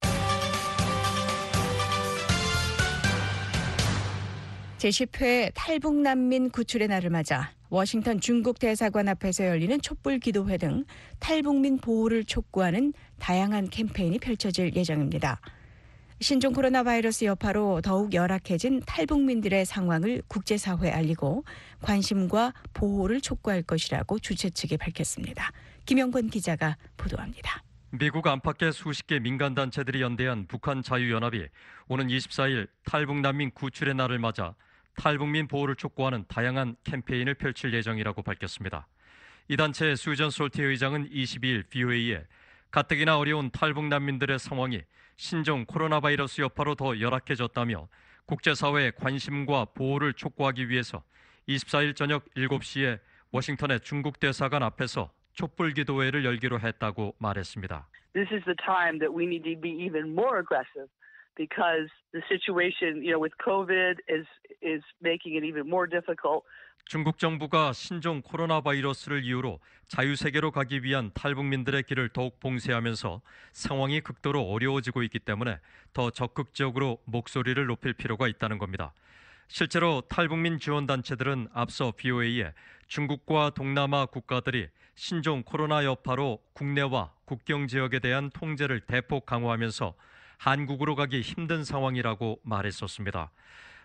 제10회 탈북난민 구출의 날을 맞아 워싱턴 중국 대사관 앞에서 열리는 촛불 기도회 등 탈북민 보호를 촉구하는 다양한 캠페인이 펼쳐질 예정입니다. 신종 코로나 바이러스 여파로 더욱 열악해진 탈북민들의 상황을 국제사회에 알리고 관심과 보호를 촉구할 것이라고 주최 측이 밝혔습니다. 김영권 기자가 보도합니다. 미국 안팎의 수십 개 민간단체들이 연대한 북한 자유연합이 오는 24일 탈북난민 구출의 날을 맞아 탈북민 보호를 촉구하는 다양한 캠페인을 펼칠 예정이라고 밝혔습니다. 이 단체의 수전 솔티 의장은 22일 VOA에 가뜩이나 어려운 탈북난민들의 상황이 신종 코로나 바이러스 여파로 더 열악해졌다며 국제사회의 관심과 보호를 촉구하기 위해서 24일 저녁 7시에 워싱턴의 중국 대사관 앞에서 촛불 기도회를 열기로 했다고 말했습니다. This is the time that we need to be even more aggressive. Because the situation, with COVID is making it even more difficult. 중국 정부가 신종 코로나 바이러스를 이유로 자유세계로 가기 위한 탈북민들의 길을 더욱 봉쇄하면서 상황이 극도로 어려워지고 있기 때문에 더 적극적으로 목소리를 높일 필요가 있다는 겁니다. 실제로 탈북민 지원단체들은 앞서 VOA에 중국과 동남아 국가들이 신종 코로나 여파로 국내와 국경 지역에 대한 통제를 대폭 강화하면서 한국으로 가기 힘든 상황이라고 말했었습니다.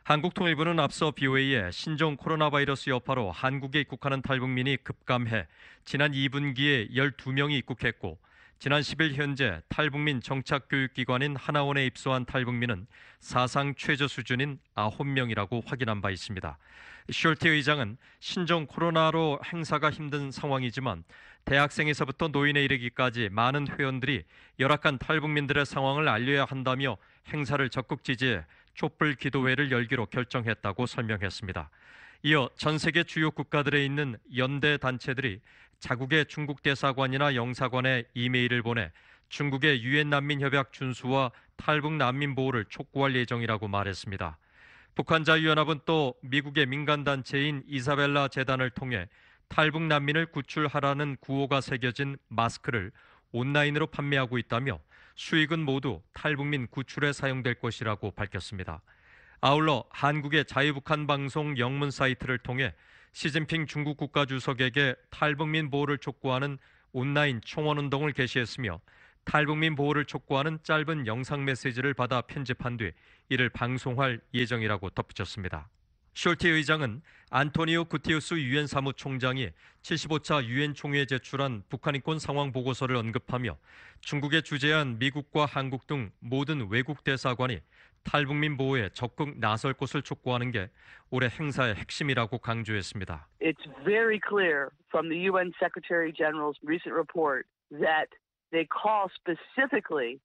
한국통일부는 앞서 BOA에 신종 코로나 바이러스 여파로 한국에 입국하는 탈북민이 급감해 지난 2분기에 12명이 입국했고 지난 10일 현재 탈북민 정착교육기관인 하나원에 입소한 탈북민은 사상 최저 수준인 9명이라고 확인한 바 있습니다. 숄티 의장은 신종 코로나로 행사가 힘든 상황이지만 대학생에서부터 노인에 이르기까지 많은 회원들이 열악한 탈북민들의 상황을 알려야 한다며 행사를 적극 지지해 촛불 기도회를 열기로 결정했다고 설명했습니다. 이어 전 세계 주요 국가들에 있는 연대 단체들이 자국의 중국 대사관이나 영사관에 이메일을 보내 중국의 유엔 난민협약 준수와 탈북 난민 보호를 촉구할 예정이라고 말했습니다. 북한 자유연합은 또 미국의 민간단체인 이사벨라 재단을 통해 탈북 난민을 구출하라는 구호가 새겨진 마스크를 온라인으로 판매하고 있다며 수익은 모두 탈북민 구출에 사용될 것이라고 밝혔습니다. 아울러 한국의 자유북한 방송 영문 사이트를 통해 시진핑 중국 국가주석에게 탈북민 보호를 촉구하는 온라인 청원운동을 개시했으며 탈북민 보호를 촉구하는 짧은 영상 메시지를 받아 편집한 뒤 이를 방송할 예정이라고 덧붙였습니다. 숄티 의장은 안토니오 구테우스 유엔 사무총장이 75차 유엔 총회에 제출한 북한 인권 상황 보고서를 언급하며 중국에 주재한 미국과 한국 등 모든 외국 대사관이 탈북민 보호에 적극 나설 것을 촉구하는 게 올해 행사의 핵심이라고 강조했습니다. It's very clear from the UN Secretary General's recent report that they call specifically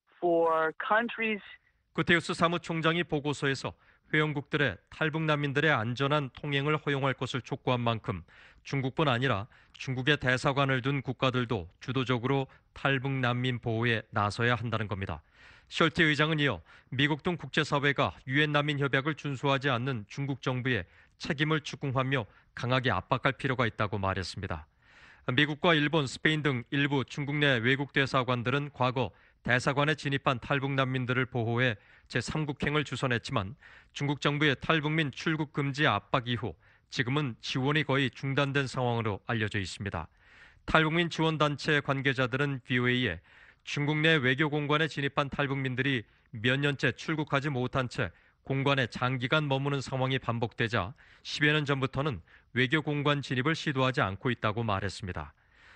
for countries. 구테우스 사무총장이 보고서에서 회원국들의 탈북 난민들의 안전한 통행을 허용할 것을 촉구한 만큼 중국뿐 아니라 중국의 대사관을 둔 국가들도 주도적으로 탈북 난민 보호에 나서야 한다는 겁니다. 숄티 의장은 이어 미국 등 국제사회가 유엔 난민 협약을 준수하지 않는 중국 정부에 책임을 추궁하며 강하게 압박할 필요가 있다고 말했습니다. 미국과 일본, 스페인 등 일부 중국 내 외국 대사관들은 과거 대사관에 진입한 탈북 난민들을 보호해 제3국행을 주선했지만 중국 정부의 탈북민 출국 금지 압박 이후 지금은 지원이 거의 중단된 상황으로 알려져 있습니다. 탈북민 지원단체 관계자들은 BOA에 중국 내 외교 공관에 진입한 탈북민들이 몇 년째 출국하지 못한 채 공관에 장기간 머무는 상황이 반복되자 10여 년 전부터는 외교 공관 진입을 시도하지 않고 있다고 말했습니다.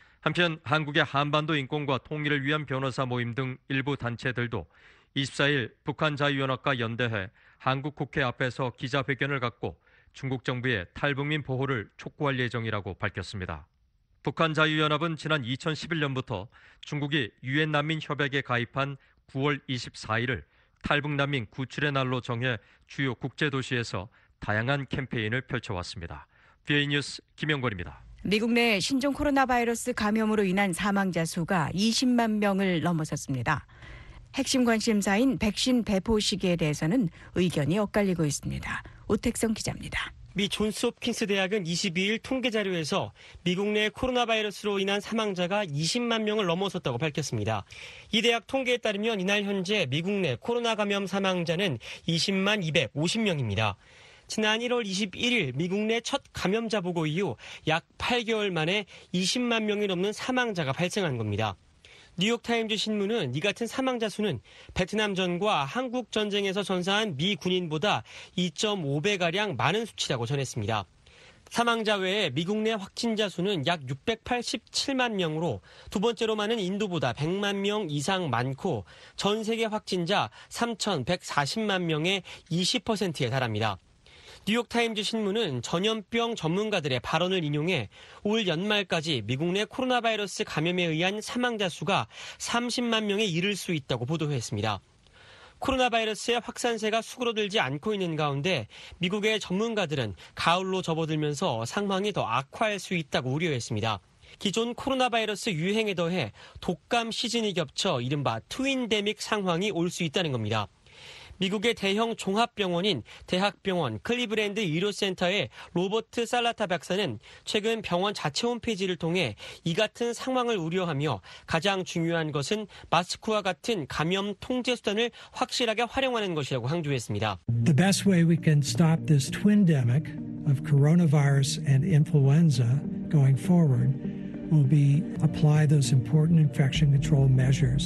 한편 한국의 한반도 인권과 통일을 위한 변호사 모임 등 일부 단체들도 24일 북한 자유연합과 연대해 한국 국회 앞에서 기자회견을 갖고 중국 정부의 탈북민 보호를 촉구할 예정이라고 밝혔습니다. 북한 자유연합은 지난 2011년부터 중국이 유엔 난민 협약에 가입한 9월 24일을 탈북 난민 구출의 날로 정해 주요 국제도시에서 다양한 캠페인을 펼쳐왔습니다. BOA 뉴스 김영걸입니다. 미국 내 신종 코로나 바이러스 감염으로 인한 사망자 수가 20만 명을 넘어섰습니다. 핵심 관심사인 백신 배포 시기에 대해서는 의견이 엇갈리고 있습니다. 오택성 기자입니다. 미 존스홉킨스 대학은 22일 통계 자료에서 미국 내 코로나 바이러스로 인한 사망자가 20만 명을 넘어섰다고 밝혔습니다. 이 대학 통계에 따르면 이날 현재 미국 내 코로나 감염 사망자는 20만 250명입니다. 지난 1월 21일 미국 내 첫 감염자 보고 이후 약 8개월 만에 20만 명이 넘는 사망자가 발생한 겁니다. 뉴욕타임즈 신문은 이 같은 사망자 수는 베트남전과 한국전쟁에서 전사한 미 군인보다 2.5배가량 많은 수치라고 전했습니다. 사망자 외에 미국 내 확진자 수는 약 687만 명으로 두 번째로 많은 인도보다 100만 명 이상 많고 전 세계 확진자 3,140만 명의 20%에 달합니다. 뉴욕타임즈 신문은 전염병 전문가들의 발언을 인용해 올 연말까지 미국 내 코로나 바이러스 감염에 의한 사망자 수가 30만 명에 이를 수 있다고 보도했습니다. 코로나 바이러스의 확산세가 수그러들지 않고 있는 가운데 미국의 전문가들은 가을로 접어들면서 상황이 더 악화할 수 있다고 우려했습니다. 기존 코로나 바이러스 유행에 더해 독감 시즌이 겹쳐 이른바 트윈데믹 상황이 올 수 있다는 겁니다. 미국의 대형 종합병원인 대학병원 클리브랜드 의료센터의 로버트 살라타 박사는 최근 병원 자체 홈페이지를 통해 이 같은 상황을 우려하며 가장 중요한 것은 마스크와 같은 감염 통제 수단을 확실하게 활용하는 것이라고 강조했습니다. The best way we can stop this twindemic of coronavirus and influenza going forward will be apply those important infection control measures,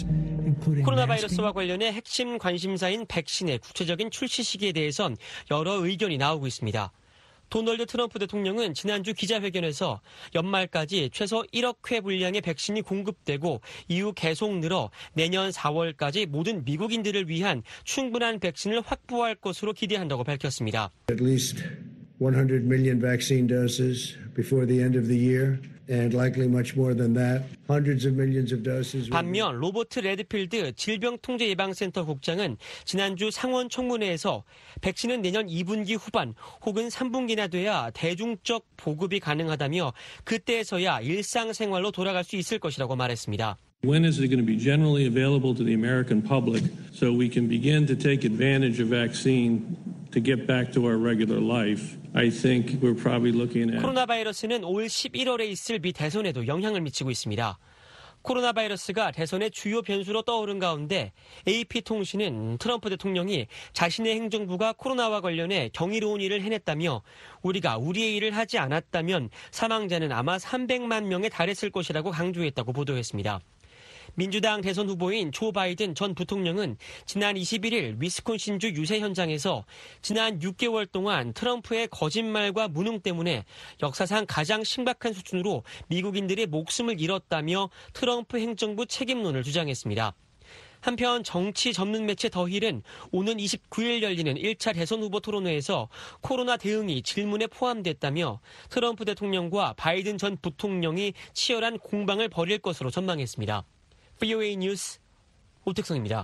including 코로나 masking. 바이러스와 관련해 핵심 관심사인 백신의 구체적인 출시 시기에 대해선 여러 의견이 나오고 있습니다. 도널드 트럼프 대통령은 지난주 기자회견에서 연말까지 최소 1억 회 분량의 백신이 공급되고 이후 계속 늘어 내년 4월까지 모든 미국인들을 위한 충분한 백신을 확보할 것으로 기대한다고 밝혔습니다. At least 100 million vaccine doses before the end of the year. And likely much more than that. Hundreds of millions of doses. 반면 로버트 레드필드 질병통제예방센터 국장은 지난주 상원 청문회에서 백신은 내년 2분기 후반 혹은 3분기나 돼야 대중적 보급이 가능하다며 그때에서야 일상생활로 돌아갈 수 있을 것이라고 말했습니다. When is it going to be generally available to the American public so we can begin to take advantage of vaccine to get back to our regular life? I think we're probably looking at. 코로나 바이러스는 올 11월에 있을 미 대선에도 영향을 미치고 있습니다. 코로나 바이러스가 대선의 주요 변수로 떠오른 가운데 AP통신은 트럼프 대통령이 자신의 행정부가 코로나와 관련해 경이로운 일을 해냈다며 우리가 우리의 일을 하지 않았다면 사망자는 아마 300만 명에 달했을 것이라고 강조했다고 보도했습니다. 민주당 대선 후보인 조 바이든 전 부통령은 지난 21일 위스콘신주 유세 현장에서 지난 6개월 동안 트럼프의 거짓말과 무능 때문에 역사상 가장 심각한 수준으로 미국인들의 목숨을 잃었다며 트럼프 행정부 책임론을 주장했습니다. 한편 정치 전문 매체 더힐은 오는 29일 열리는 1차 대선 후보 토론회에서 코로나 대응이 질문에 포함됐다며 트럼프 대통령과 바이든 전 부통령이 치열한 공방을 벌일 것으로 전망했습니다. VOA 뉴스 오택성입니다.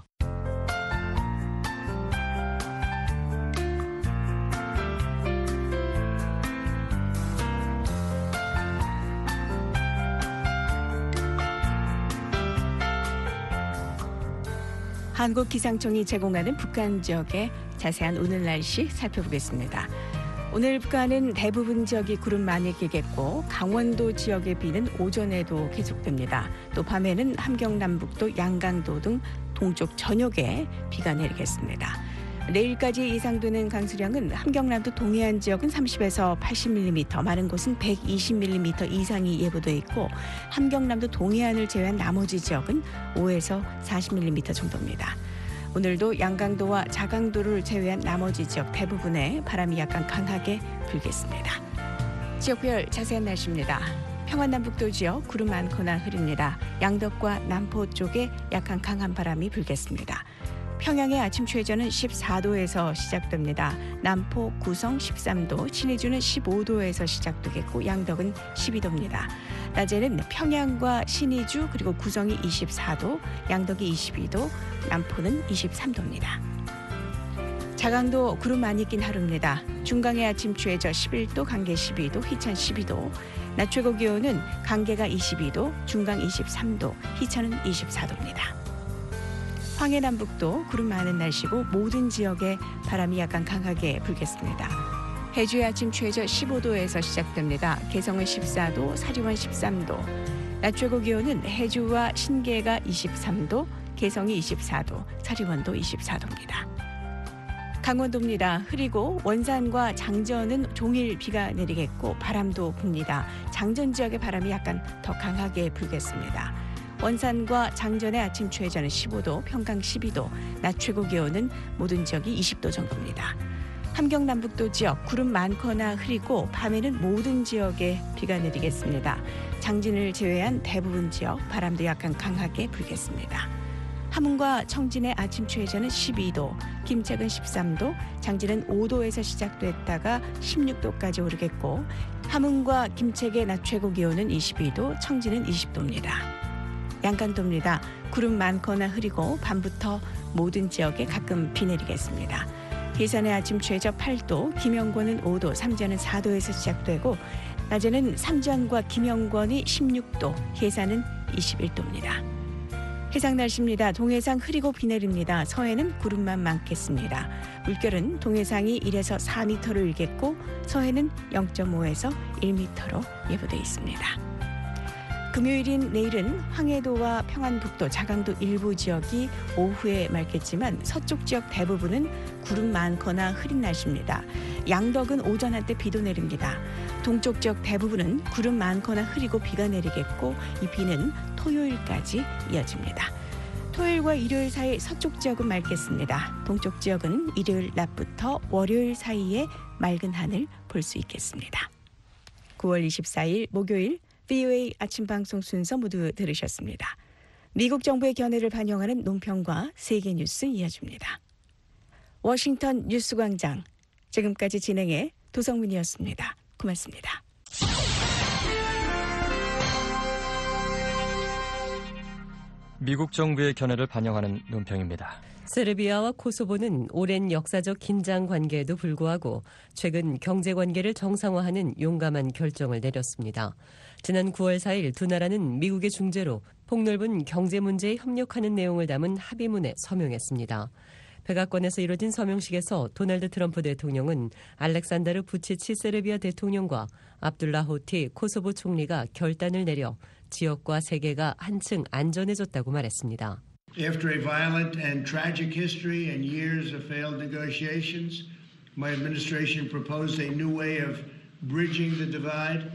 한국기상청이 제공하는 북한 지역의 자세한 오늘 날씨 살펴보겠습니다. 오늘 북한은 대부분 지역이 구름 많이 끼겠고 강원도 지역의 비는 오전에도 계속됩니다. 또 밤에는 함경 남북도 양강도 등 동쪽 전역에 비가 내리겠습니다. 내일까지 예상되는 강수량은 함경남도 동해안 지역은 30에서 80mm, 많은 곳은 120mm 이상이 예보돼 있고 함경남도 동해안을 제외한 나머지 지역은 5에서 40mm 정도입니다. 오늘도 양강도와 자강도를 제외한 나머지 지역 대부분에 바람이 약간 강하게 불겠습니다. 지역별 자세한 날씨입니다. 평안남북도 지역 구름 많거나 흐립니다. 양덕과 남포 쪽에 약간 강한 바람이 불겠습니다. 평양의 아침 최저는 14도에서 시작됩니다. 남포, 구성 13도, 신의주는 15도에서 시작되겠고 양덕은 12도입니다. 낮에는 평양과 신의주 그리고 구성이 24도, 양덕이 22도, 남포는 23도입니다. 자강도 구름 많이 낀 하루입니다. 중강의 아침 최저 11도, 강계 12도, 희천 12도, 낮 최고 기온은 강계가 22도, 중강 23도, 희천은 24도입니다. 황해남북도 구름 많은 날씨고 모든 지역에 바람이 약간 강하게 불겠습니다. 해주의 아침 최저 15도에서 시작됩니다. 개성은 14도, 사리원 13도. 낮 최고 기온은 해주와 신계가 23도, 개성이 24도, 사리원도 24도입니다. 강원도입니다. 흐리고 원산과 장전은 종일 비가 내리겠고 바람도 붑니다. 장전 지역의 바람이 약간 더 강하게 불겠습니다. 원산과 장전의 아침 최저는 15도, 평강 12도, 낮 최고 기온은 모든 지역이 20도 정도입니다. 함경 남북도 지역 구름 많거나 흐리고 밤에는 모든 지역에 비가 내리겠습니다. 장진을 제외한 대부분 지역 바람도 약간 강하게 불겠습니다. 함흥과 청진의 아침 최저는 12도, 김책은 13도, 장진은 5도에서 시작됐다가 16도까지 오르겠고 함흥과 김책의 낮 최고 기온은 22도, 청진은 20도입니다. 양간도입니다. 구름 많거나 흐리고 밤부터 모든 지역에 가끔 비 내리겠습니다. 예산의 아침 최저 8도, 김영권은 5도, 삼전은 4도에서 시작되고 낮에는 삼전과 김영권이 16도, 해산은 21도입니다. 해상 날씨입니다. 동해상 흐리고 비 내립니다. 서해는 구름만 많겠습니다. 물결은 동해상이 1에서 4m로 일겠고 서해는 0.5에서 1m로 예보돼 있습니다. 금요일인 내일은 황해도와 평안북도, 자강도 일부 지역이 오후에 맑겠지만 서쪽 지역 대부분은 구름 많거나 흐린 날씨입니다. 양덕은 오전 한때 비도 내립니다. 동쪽 지역 대부분은 구름 많거나 흐리고 비가 내리겠고 이 비는 토요일까지 이어집니다. 토요일과 일요일 사이 서쪽 지역은 맑겠습니다. 동쪽 지역은 일요일 낮부터 월요일 사이에 맑은 하늘 볼 수 있겠습니다. 9월 24일 목요일 VOA 아침 방송 순서 모두 들으셨습니다. 미국 정부의 견해를 반영하는 논평과 세계 뉴스 이어집니다. 워싱턴 뉴스광장, 지금까지 진행해 도성문이었습니다. 고맙습니다. 미국 정부의 견해를 반영하는 논평입니다. 세르비아와 코소보는 오랜 역사적 긴장 관계에도 불구하고 최근 경제 관계를 정상화하는 용감한 결정을 내렸습니다. 지난 9월 4일 두 나라는 미국의 중재로 폭넓은 경제 문제에 협력하는 내용을 담은 합의문에 서명했습니다. 백악관에서 이뤄진 서명식에서 도널드 트럼프 대통령은 알렉산다르 부치치 세르비아 대통령과 압둘라 호티 코소보 총리가 결단을 내려 지역과 세계가 한층 안전해졌다고 말했습니다. After a violent and tragic history and years of failed negotiations, my administration proposed a new way of bridging the divide.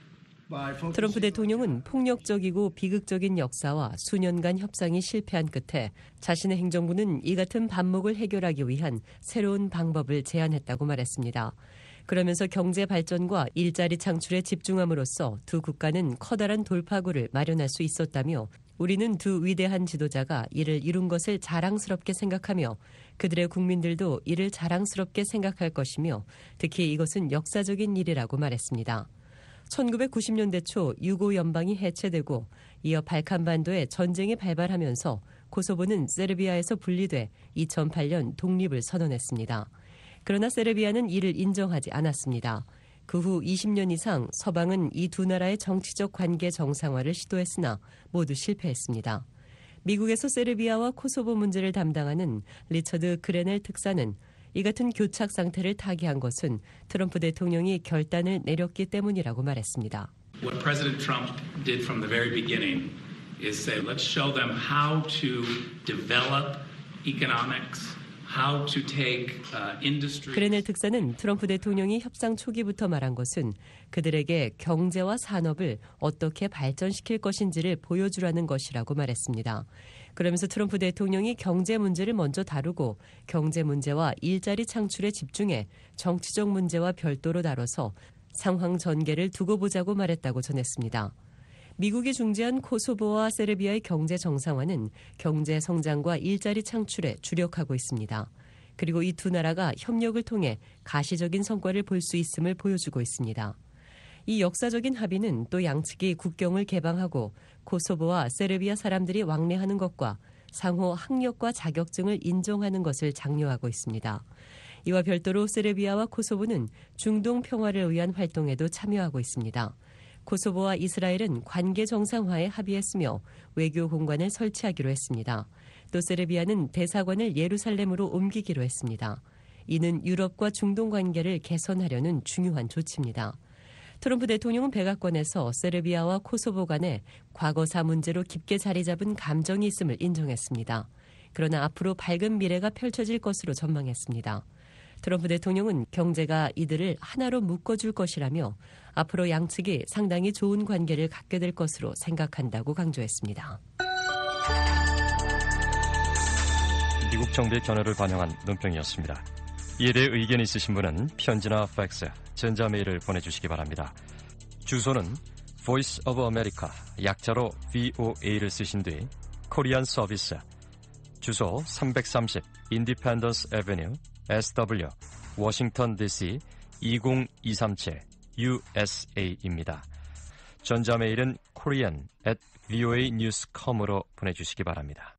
트럼프 대통령은 폭력적이고 비극적인 역사와 수년간 협상이 실패한 끝에 자신의 행정부는 이 같은 반목을 해결하기 위한 새로운 방법을 제안했다고 말했습니다. 그러면서 경제 발전과 일자리 창출에 집중함으로써 두 국가는 커다란 돌파구를 마련할 수 있었다며 우리는 두 위대한 지도자가 이를 이룬 것을 자랑스럽게 생각하며 그들의 국민들도 이를 자랑스럽게 생각할 것이며 특히 이것은 역사적인 일이라고 말했습니다. 1990년대 초 유고 연방이 해체되고 이어 발칸반도에 전쟁이 발발하면서 코소보는 세르비아에서 분리돼 2008년 독립을 선언했습니다. 그러나 세르비아는 이를 인정하지 않았습니다. 그 후 20년 이상 서방은 이 두 나라의 정치적 관계 정상화를 시도했으나 모두 실패했습니다. 미국에서 세르비아와 코소보 문제를 담당하는 리처드 그레넬 특사는 이 같은 교착 상태를 타개한 것은 트럼프 대통령이 결단을 내렸기 때문이라고 말했습니다. What President Trump did from the very beginning is say, let's show them how to develop economics. How to take industry. 그레넬 특사는 트럼프 대통령이 협상 초기부터 말한 것은 그들에게 경제와 산업을 어떻게 발전시킬 것인지를 보여주라는 것이라고 말했습니다. 그러면서 트럼프 대통령이 경제 문제를 먼저 다루고 경제 문제와 일자리 창출에 집중해 정치적 문제와 별도로 다뤄서 상황 전개를 두고 보자고 말했다고 전했습니다. 미국이 중재한 코소보와 세르비아의 경제 정상화는 경제 성장과 일자리 창출에 주력하고 있습니다. 그리고 이 두 나라가 협력을 통해 가시적인 성과를 볼 수 있음을 보여주고 있습니다. 이 역사적인 합의는 또 양측이 국경을 개방하고 코소보와 세르비아 사람들이 왕래하는 것과 상호 학력과 자격증을 인정하는 것을 장려하고 있습니다. 이와 별도로 세르비아와 코소보는 중동 평화를 위한 활동에도 참여하고 있습니다. 코소보와 이스라엘은 관계 정상화에 합의했으며 외교 공관을 설치하기로 했습니다. 또 세르비아는 대사관을 예루살렘으로 옮기기로 했습니다. 이는 유럽과 중동 관계를 개선하려는 중요한 조치입니다. 트럼프 대통령은 백악관에서 세르비아와 코소보 간에 과거사 문제로 깊게 자리 잡은 감정이 있음을 인정했습니다. 그러나 앞으로 밝은 미래가 펼쳐질 것으로 전망했습니다. 트럼프 대통령은 경제가 이들을 하나로 묶어줄 것이라며 앞으로 양측이 상당히 좋은 관계를 갖게 될 것으로 생각한다고 강조했습니다. 미국 정부의 견해를 반영한 논평이었습니다. 이에 대해 의견 있으신 분은 편지나 팩스, 전자메일을 보내주시기 바랍니다. 주소는 Voice of America, 약자로 VOA를 쓰신 뒤 코리안 서비스, 주소 330 Independence Avenue, SW, 워싱턴 DC 20237 USA입니다. 전자메일은 korean@voanews.com으로 보내주시기 바랍니다.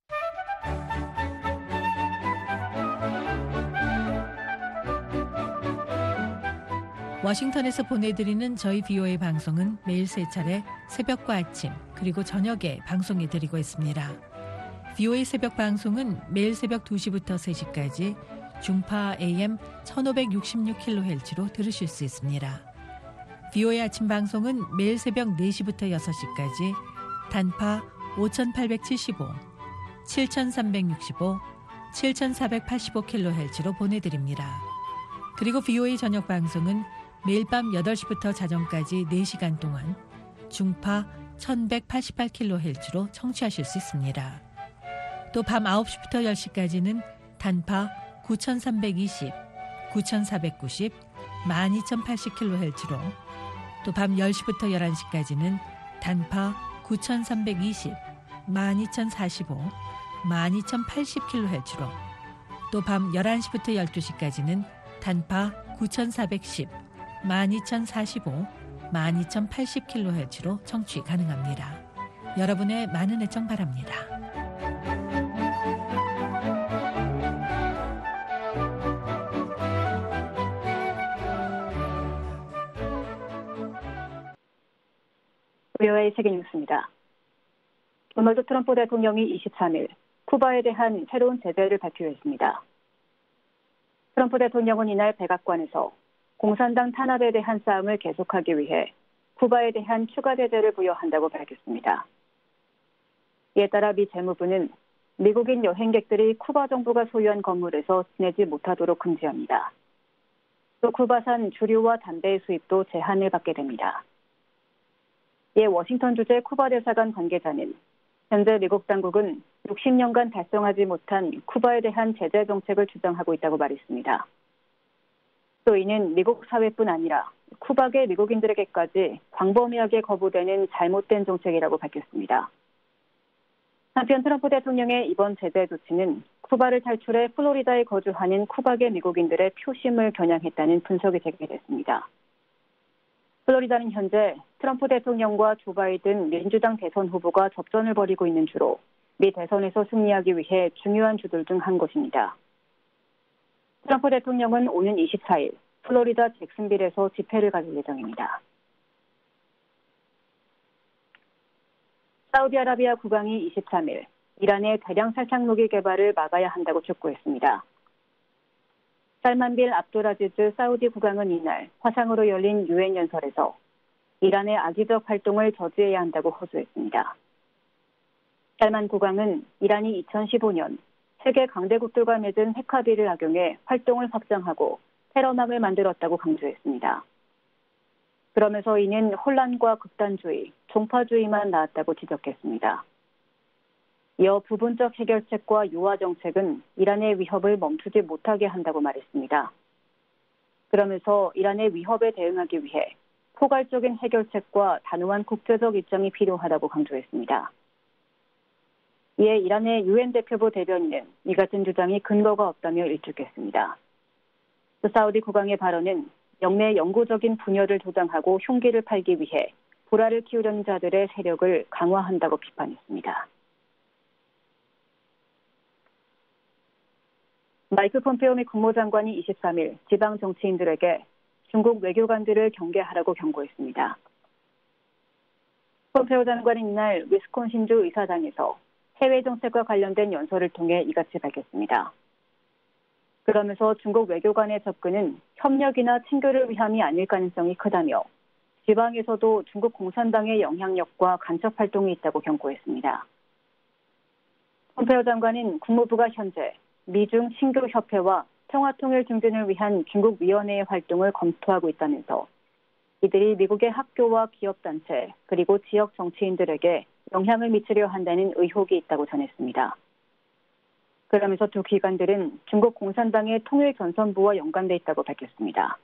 워싱턴에서 보내드리는 저희 VOA 방송은 매일 3차례 새벽과 아침 그리고 저녁에 방송해드리고 있습니다. VOA 새벽 방송은 매일 새벽 2시부터 3시까지 중파 AM 1566kHz로 들으실 수 있습니다. VOA 아침 방송은 매일 새벽 4시부터 6시까지 단파 5875, 7365, 7485kHz로 보내드립니다. 그리고 VOA 저녁 방송은 매일 밤 8시부터 자정까지 4시간 동안 중파 1188kHz로 청취하실 수 있습니다. 또 밤 9시부터 10시까지는 단파 9320, 9490, 12080kHz로 또 밤 10시부터 11시까지는 단파 9320, 12045, 12080kHz로 또 밤 11시부터 12시까지는 단파 9410, 12045, 12080kHz로 청취 가능합니다. 여러분의 많은 애청 바랍니다. VOA 세계뉴스입니다. 도널드 트럼프 대통령이 23일 쿠바에 대한 새로운 제재를 발표했습니다. 트럼프 대통령은 이날 백악관에서 공산당 탄압에 대한 싸움을 계속하기 위해 쿠바에 대한 추가 제재를 부여한다고 밝혔습니다. 이에 따라 미 재무부는 미국인 여행객들이 쿠바 정부가 소유한 건물에서 지내지 못하도록 금지합니다. 또 쿠바산 주류와 담배의 수입도 제한을 받게 됩니다. 이에 워싱턴 주재 쿠바 대사관 관계자는 현재 미국 당국은 60년간 달성하지 못한 쿠바에 대한 제재 정책을 주장하고 있다고 말했습니다. 또 이는 미국 사회뿐 아니라 쿠바계 미국인들에게까지 광범위하게 거부되는 잘못된 정책이라고 밝혔습니다. 한편 트럼프 대통령의 이번 제재 조치는 쿠바를 탈출해 플로리다에 거주하는 쿠바계 미국인들의 표심을 겨냥했다는 분석이 제기됐습니다. 플로리다는 현재 트럼프 대통령과 조 바이든 민주당 대선 후보가 접전을 벌이고 있는 주로 미 대선에서 승리하기 위해 중요한 주들 중 한 곳입니다. 트럼프 대통령은 오는 24일 플로리다 잭슨빌에서 집회를 가질 예정입니다. 사우디아라비아 국왕이 23일 이란의 대량 살상 무기 개발을 막아야 한다고 촉구했습니다. 살만 빌 압돌아지즈 사우디 국왕은 이날 화상으로 열린 유엔 연설에서 이란의 악의적 활동을 저지해야 한다고 호소했습니다. 살만 국왕은 이란이 2015년 세계 강대국들과 맺은 핵 합의를 악용해 활동을 확장하고 테러망을 만들었다고 강조했습니다. 그러면서 이는 혼란과 극단주의, 종파주의만 낳았다고 지적했습니다. 이어 부분적 해결책과 유화 정책은 이란의 위협을 멈추지 못하게 한다고 말했습니다. 그러면서 이란의 위협에 대응하기 위해 포괄적인 해결책과 단호한 국제적 입장이 필요하다고 강조했습니다. 이에 이란의 유엔 대표부 대변인은 이 같은 주장이 근거가 없다며 일축했습니다. 또 사우디 국왕의 발언은 영내 영구적인 분열을 조장하고 흉기를 팔기 위해 불화를 키우려는 자들의 세력을 강화한다고 비판했습니다. 마이크 폼페오 미 국무장관이 23일 지방 정치인들에게 중국 외교관들을 경계하라고 경고했습니다. 폼페오 장관은 이날 위스콘신주 의사당에서 해외 정책과 관련된 연설을 통해 이같이 밝혔습니다. 그러면서 중국 외교관의 접근은 협력이나 친교를 위함이 아닐 가능성이 크다며 지방에서도 중국 공산당의 영향력과 간첩 활동이 있다고 경고했습니다. 폼페오 장관은 국무부가 현재 미중 친교협회와 평화통일 증진을 위한 중국위원회의 활동을 검토하고 있다면서 이들이 미국의 학교와 기업단체 그리고 지역 정치인들에게 영향을 미치려 한다는 의혹이 있다고 전했습니다. 그러면서 두 기관들은 중국 공산당의 통일전선부와 연관돼 있다고 밝혔습니다.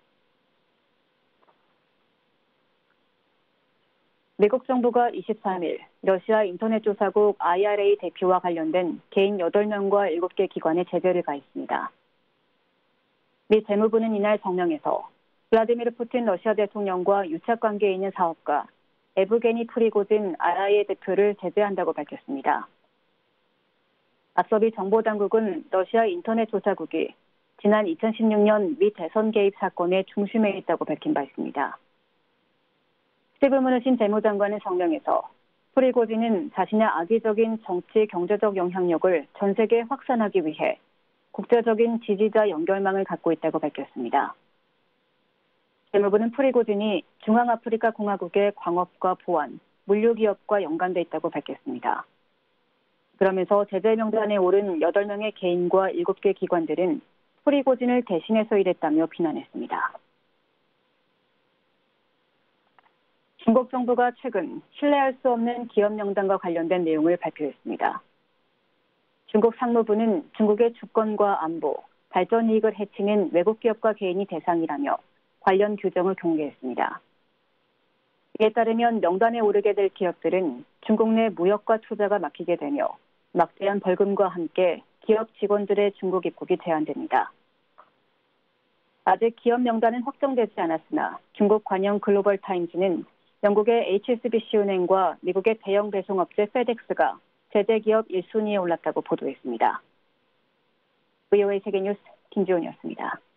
미국 정부가 23일 러시아 인터넷 조사국 IRA 대표와 관련된 개인 8명과 7개 기관에 제재를 가했습니다. 미 재무부는 이날 성명에서 블라디미르 푸틴 러시아 대통령과 유착관계에 있는 사업가 에브게니 프리고진 IRA 대표를 제재한다고 밝혔습니다. 앞서 미 정보당국은 러시아 인터넷 조사국이 지난 2016년 미 대선 개입 사건의 중심에 있다고 밝힌 바 있습니다. 스티브 무누신 재무장관은 성명에서 프리고진은 자신의 악의적인 정치 경제적 영향력을 전 세계에 확산하기 위해 국제적인 지지자 연결망을 갖고 있다고 밝혔습니다. 재무부는 프리고진이 중앙아프리카 공화국의 광업과 보안, 물류기업과 연관돼 있다고 밝혔습니다. 그러면서 제재 명단에 오른 8명의 개인과 7개 기관들은 프리고진을 대신해서 일했다며 비난했습니다. 중국 정부가 최근 신뢰할 수 없는 기업 명단과 관련된 내용을 발표했습니다. 중국 상무부는 중국의 주권과 안보, 발전 이익을 해치는 외국 기업과 개인이 대상이라며 관련 규정을 공개했습니다. 이에 따르면 명단에 오르게 될 기업들은 중국 내 무역과 투자가 막히게 되며 막대한 벌금과 함께 기업 직원들의 중국 입국이 제한됩니다. 아직 기업 명단은 확정되지 않았으나 중국 관영 글로벌 타임즈는 영국의 HSBC은행과 미국의 대형 배송업체 페덱스가 제재 기업 1순위에 올랐다고 보도했습니다. VOA 세계뉴스 김지훈이었습니다.